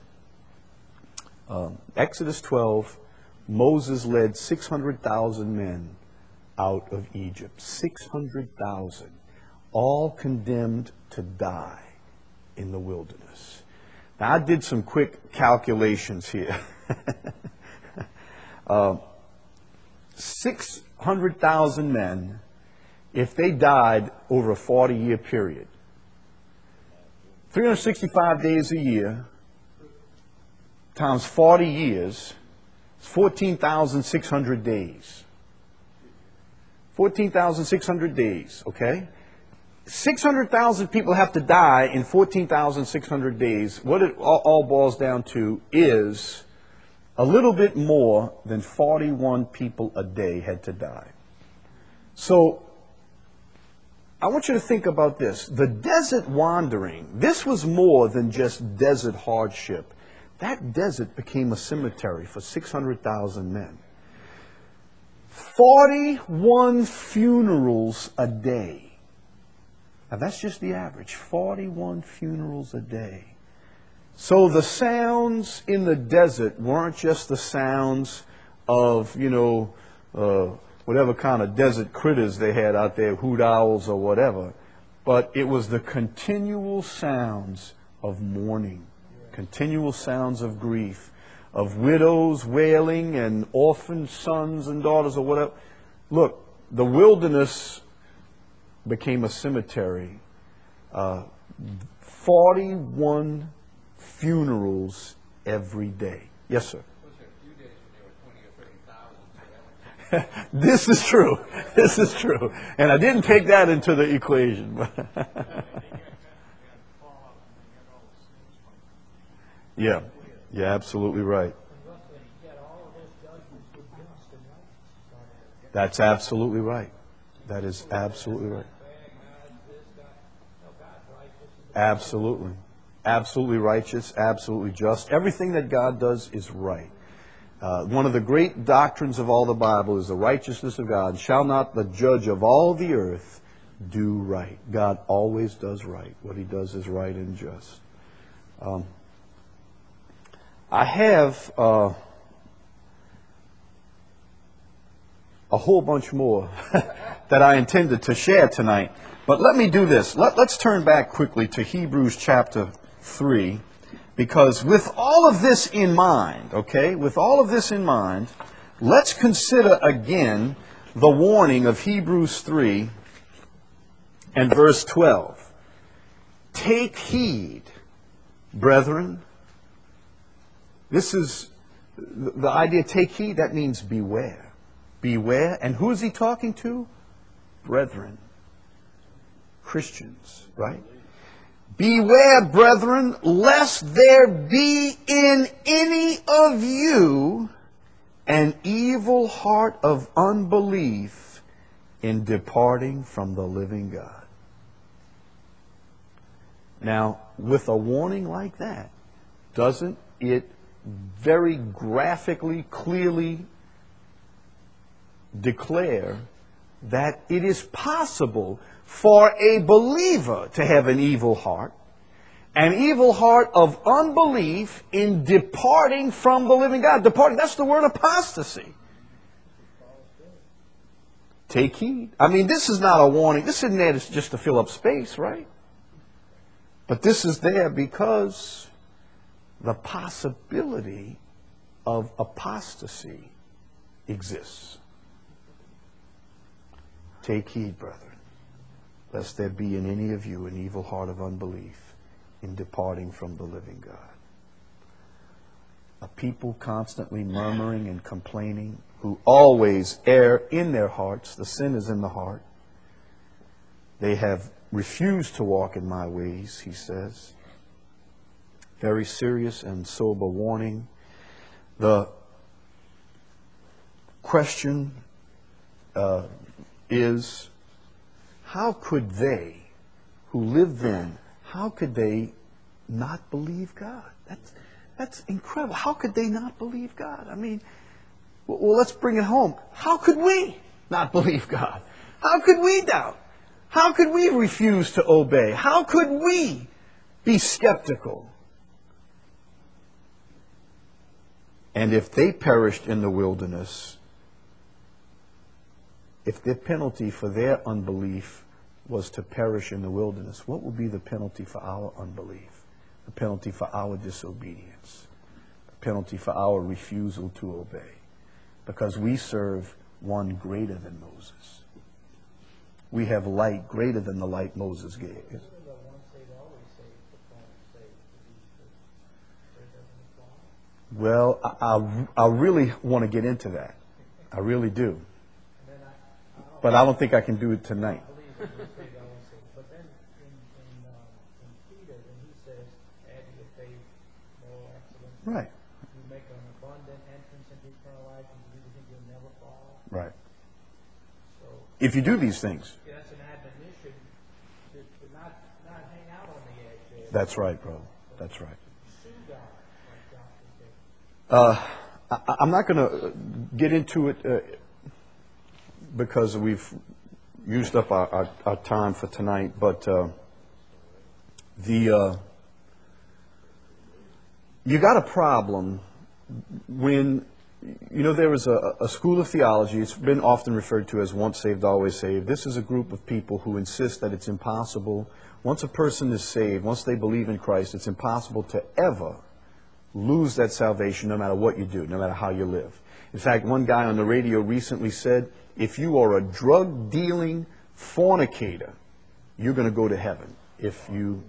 Exodus 12, Moses led 600,000 men out of Egypt. 600,000. All condemned to die in the wilderness. Now I did some quick calculations here. 600,000 men, if they died over a 40-year period, 365 days a year, times 40 years, It's 14,600 days. 14,600 days, okay? 600,000 people have to die in 14,600 days. What it all boils down to is a little bit more than 41 people a day had to die. So I want you to think about this. The desert wandering, this was more than just desert hardship. That desert became a cemetery for 600,000 men. 41 funerals a day. Now that's just the average, 41 funerals a day. So the sounds in the desert weren't just the sounds of, whatever kind of desert critters they had out there, hoot owls or whatever, but it was the continual sounds of mourning, continual sounds of grief, of widows wailing and orphan sons and daughters or whatever. Look, the wilderness became a cemetery. 41 funerals every day. Yes, sir. This is true. This is true. And I didn't take that into the equation. Yeah. Yeah, absolutely right. That's absolutely right. That is absolutely right. Absolutely. Absolutely righteous, absolutely just. Everything that God does is right. One of the great doctrines of all the Bible is the righteousness of God. Shall not the judge of all the earth do right? God always does right. What he does is right and just. I have a whole bunch more that I intended to share tonight. But let me do this. Let's turn back quickly to Hebrews chapter 3. Because with all of this in mind, okay, with all of this in mind, let's consider again the warning of Hebrews 3 and verse 12. Take heed, brethren. This is the idea, take heed, that means beware. Beware. And who is he talking to? Brethren. Christians, right? Beware, brethren, lest there be in any of you an evil heart of unbelief in departing from the living God. Now, with a warning like that, doesn't it very graphically, clearly declare that it is possible for a believer to have an evil heart of unbelief in departing from the living God. Departing, that's the word apostasy. Take heed. I mean, this is not a warning. This isn't there just to fill up space, right? But this is there because the possibility of apostasy exists. Take heed, brethren, lest there be in any of you an evil heart of unbelief in departing from the living God. A people constantly murmuring and complaining, who always err in their hearts. The sin is in the heart. They have refused to walk in my ways, he says. Very serious and sober warning. The question is, how could they who lived then, how could they not believe God? That's incredible. How could they not believe God? I mean, well, let's bring it home. How could we not believe God? How could we doubt? How could we refuse to obey? How could we be skeptical? And if they perished in the wilderness, if the penalty for their unbelief was to perish in the wilderness, what would be the penalty for our unbelief? The penalty for our disobedience? The penalty for our refusal to obey? Because we serve one greater than Moses. We have light greater than the light Moses gave. Well, I really want to get into that. I really do. And then I But I don't think I can do it tonight. believe in this faith always saves. But then in Peter, when he says, add to your faith moral excellence, Right, you make an abundant entrance into eternal life, and you think you'll never fall. right. So If you do these things. that's an admonition to not hang out on the edge there. That's right, brother. That's right. Pursue God, like Joshua did. I'm not going to get into it because we've used up our time for tonight, but you got a problem when, there is a school of theology. It's been often referred to as once saved, always saved. This is a group of people who insist that it's impossible. Once a person is saved, once they believe in Christ, it's impossible to ever lose that salvation no matter what you do, no matter how you live. In fact, one guy on the radio recently said, if you are a drug-dealing fornicator, you're going to go to heaven. If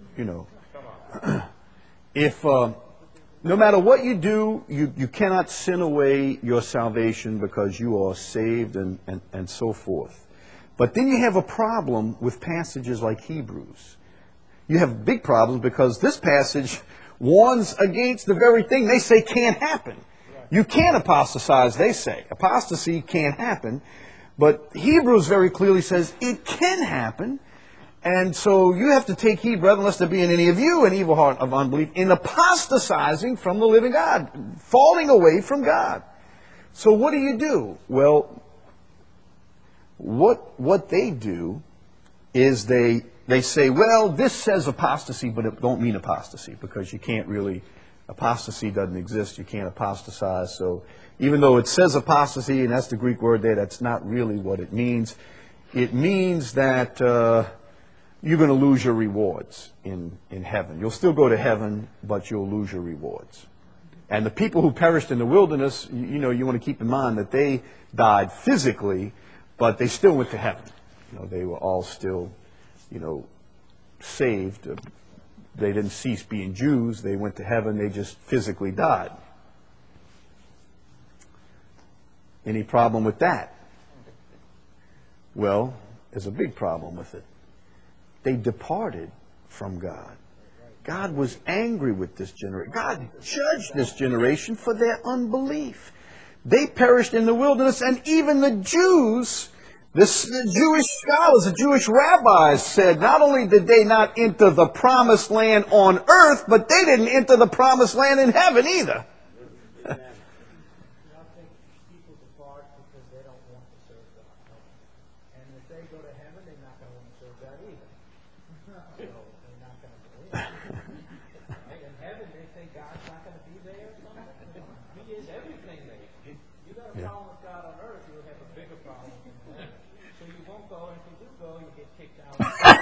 no matter what you do, you cannot sin away your salvation because you are saved and so forth. But then you have a problem with passages like Hebrews. You have big problems because this passage warns against the very thing they say can't happen. You can't apostatize, they say. Apostasy can't happen. But Hebrews very clearly says it can happen. And so you have to take heed, brethren, lest there be in any of you an evil heart of unbelief, in apostatizing from the living God, falling away from God. So what do? Well, what they do is they say, well, this says apostasy, but it don't mean apostasy, because you can't really, apostasy doesn't exist, you can't apostatize. So even though it says apostasy, and that's the Greek word there, that's not really what it means. It means that you're going to lose your rewards in heaven. You'll still go to heaven, but you'll lose your rewards. And the people who perished in the wilderness, you want to keep in mind that they died physically, but they still went to heaven. They were all still, saved. They didn't cease being Jews. They went to heaven. They just physically died. Any problem with that? Well, there's a big problem with it. They departed from God. God was angry with this generation. God judged this generation for their unbelief. They perished in the wilderness, and even the Jews, the Jewish scholars, the Jewish rabbis said not only did they not enter the promised land on earth, but they didn't enter the promised land in heaven either. I think people depart because they don't want to serve God. And if they go to heaven, they're not going to want to serve God either. So they're not going to believe. Right? In heaven, they think God's not going to be there or something. He is everything there. You got a problem with God on earth, you'll have a bigger problem in heaven. So you won't go, and if you do go, you get kicked out.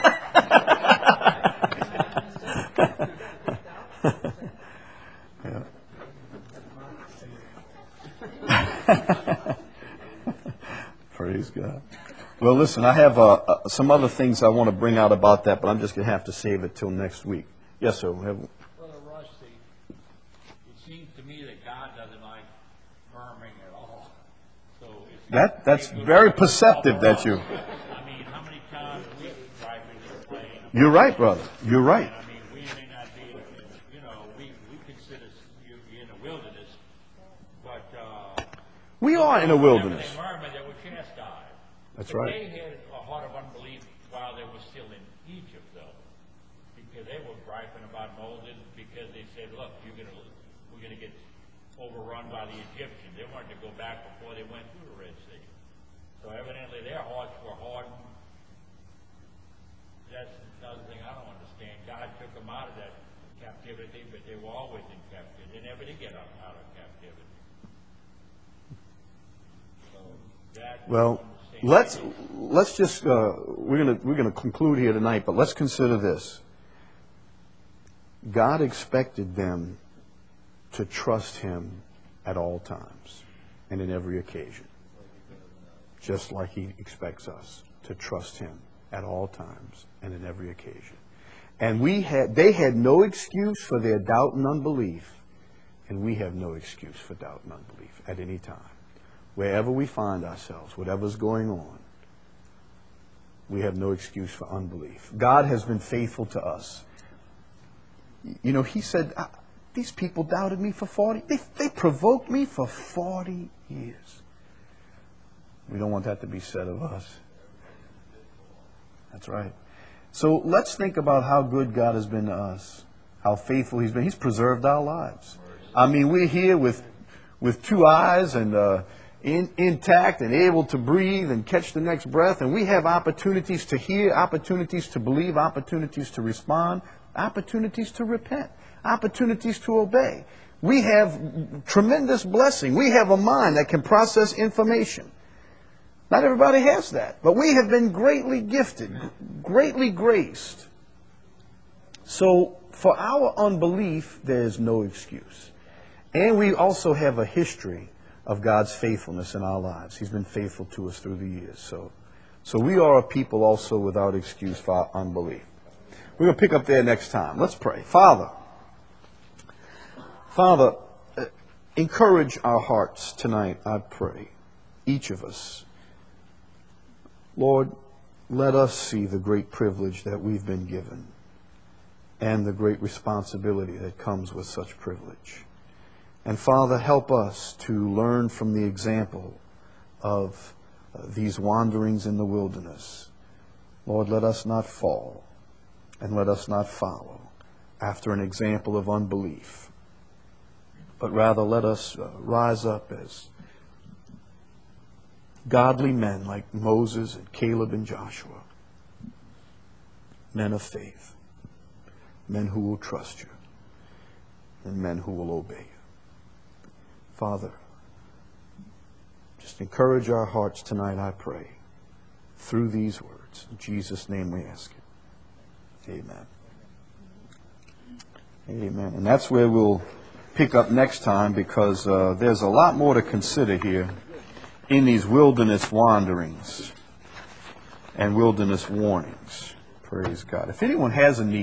Praise God. Well, listen, I have some other things I want to bring out about that, but I'm just going to have to save it till next week. Yes, sir. Brother Rusty, it seems to me that God doesn't like murmuring at all. So That's very perceptive that you... I mean, how many times we drive in this plane? You're right, brother. You're right. I mean, we may not be, we consider you in the wilderness, but We are in a wilderness. They murmured, they were chastised. That's But right. they had a heart of unbelief while they were still in Egypt, though, because they were griping about Moses because they said, "Look, we're going to get overrun by the Egyptians." They wanted to go back before they went through the Red Sea. So evidently, their hearts were hardened. That's another thing I don't understand. God took them out of that captivity, but they were always in captivity. They never did get out of captivity. So that. Well, let's just we're gonna conclude here tonight, but let's consider this. God expected them to trust Him at all times and in every occasion, just like He expects us to trust Him at all times and in every occasion. And they had no excuse for their doubt and unbelief And we have no excuse for doubt and unbelief at any time. Wherever we find ourselves, whatever's going on, we have no excuse for unbelief. God has been faithful to us. You know, he said, these people doubted me for 40. They provoked me for 40 years. We don't want that to be said of us. That's right. So let's think about how good God has been to us, how faithful He's been. He's preserved our lives. I mean, we're here with 2 eyes and intact and able to breathe and catch the next breath. And we have opportunities to hear, opportunities to believe, opportunities to respond, opportunities to repent, opportunities to obey. We have tremendous blessing. We have a mind that can process information. Not everybody has that, but we have been greatly gifted, greatly graced. So for our unbelief, there is no excuse. And we also have a history of God's faithfulness in our lives. He's been faithful to us through the years. So we are a people also without excuse for our unbelief. We're going to pick up there next time. Let's pray. Father, encourage our hearts tonight, I pray, each of us. Lord, let us see the great privilege that we've been given and the great responsibility that comes with such privilege. And Father, help us to learn from the example of these wanderings in the wilderness. Lord, let us not fall and let us not follow after an example of unbelief, but rather let us rise up as godly men like Moses and Caleb and Joshua, men of faith, men who will trust you, and men who will obey you. Father, just encourage our hearts tonight, I pray, through these words. In Jesus' name we ask it. Amen. Amen. And that's where we'll pick up next time, because there's a lot more to consider here in these wilderness wanderings and wilderness warnings. Praise God. If anyone has a need,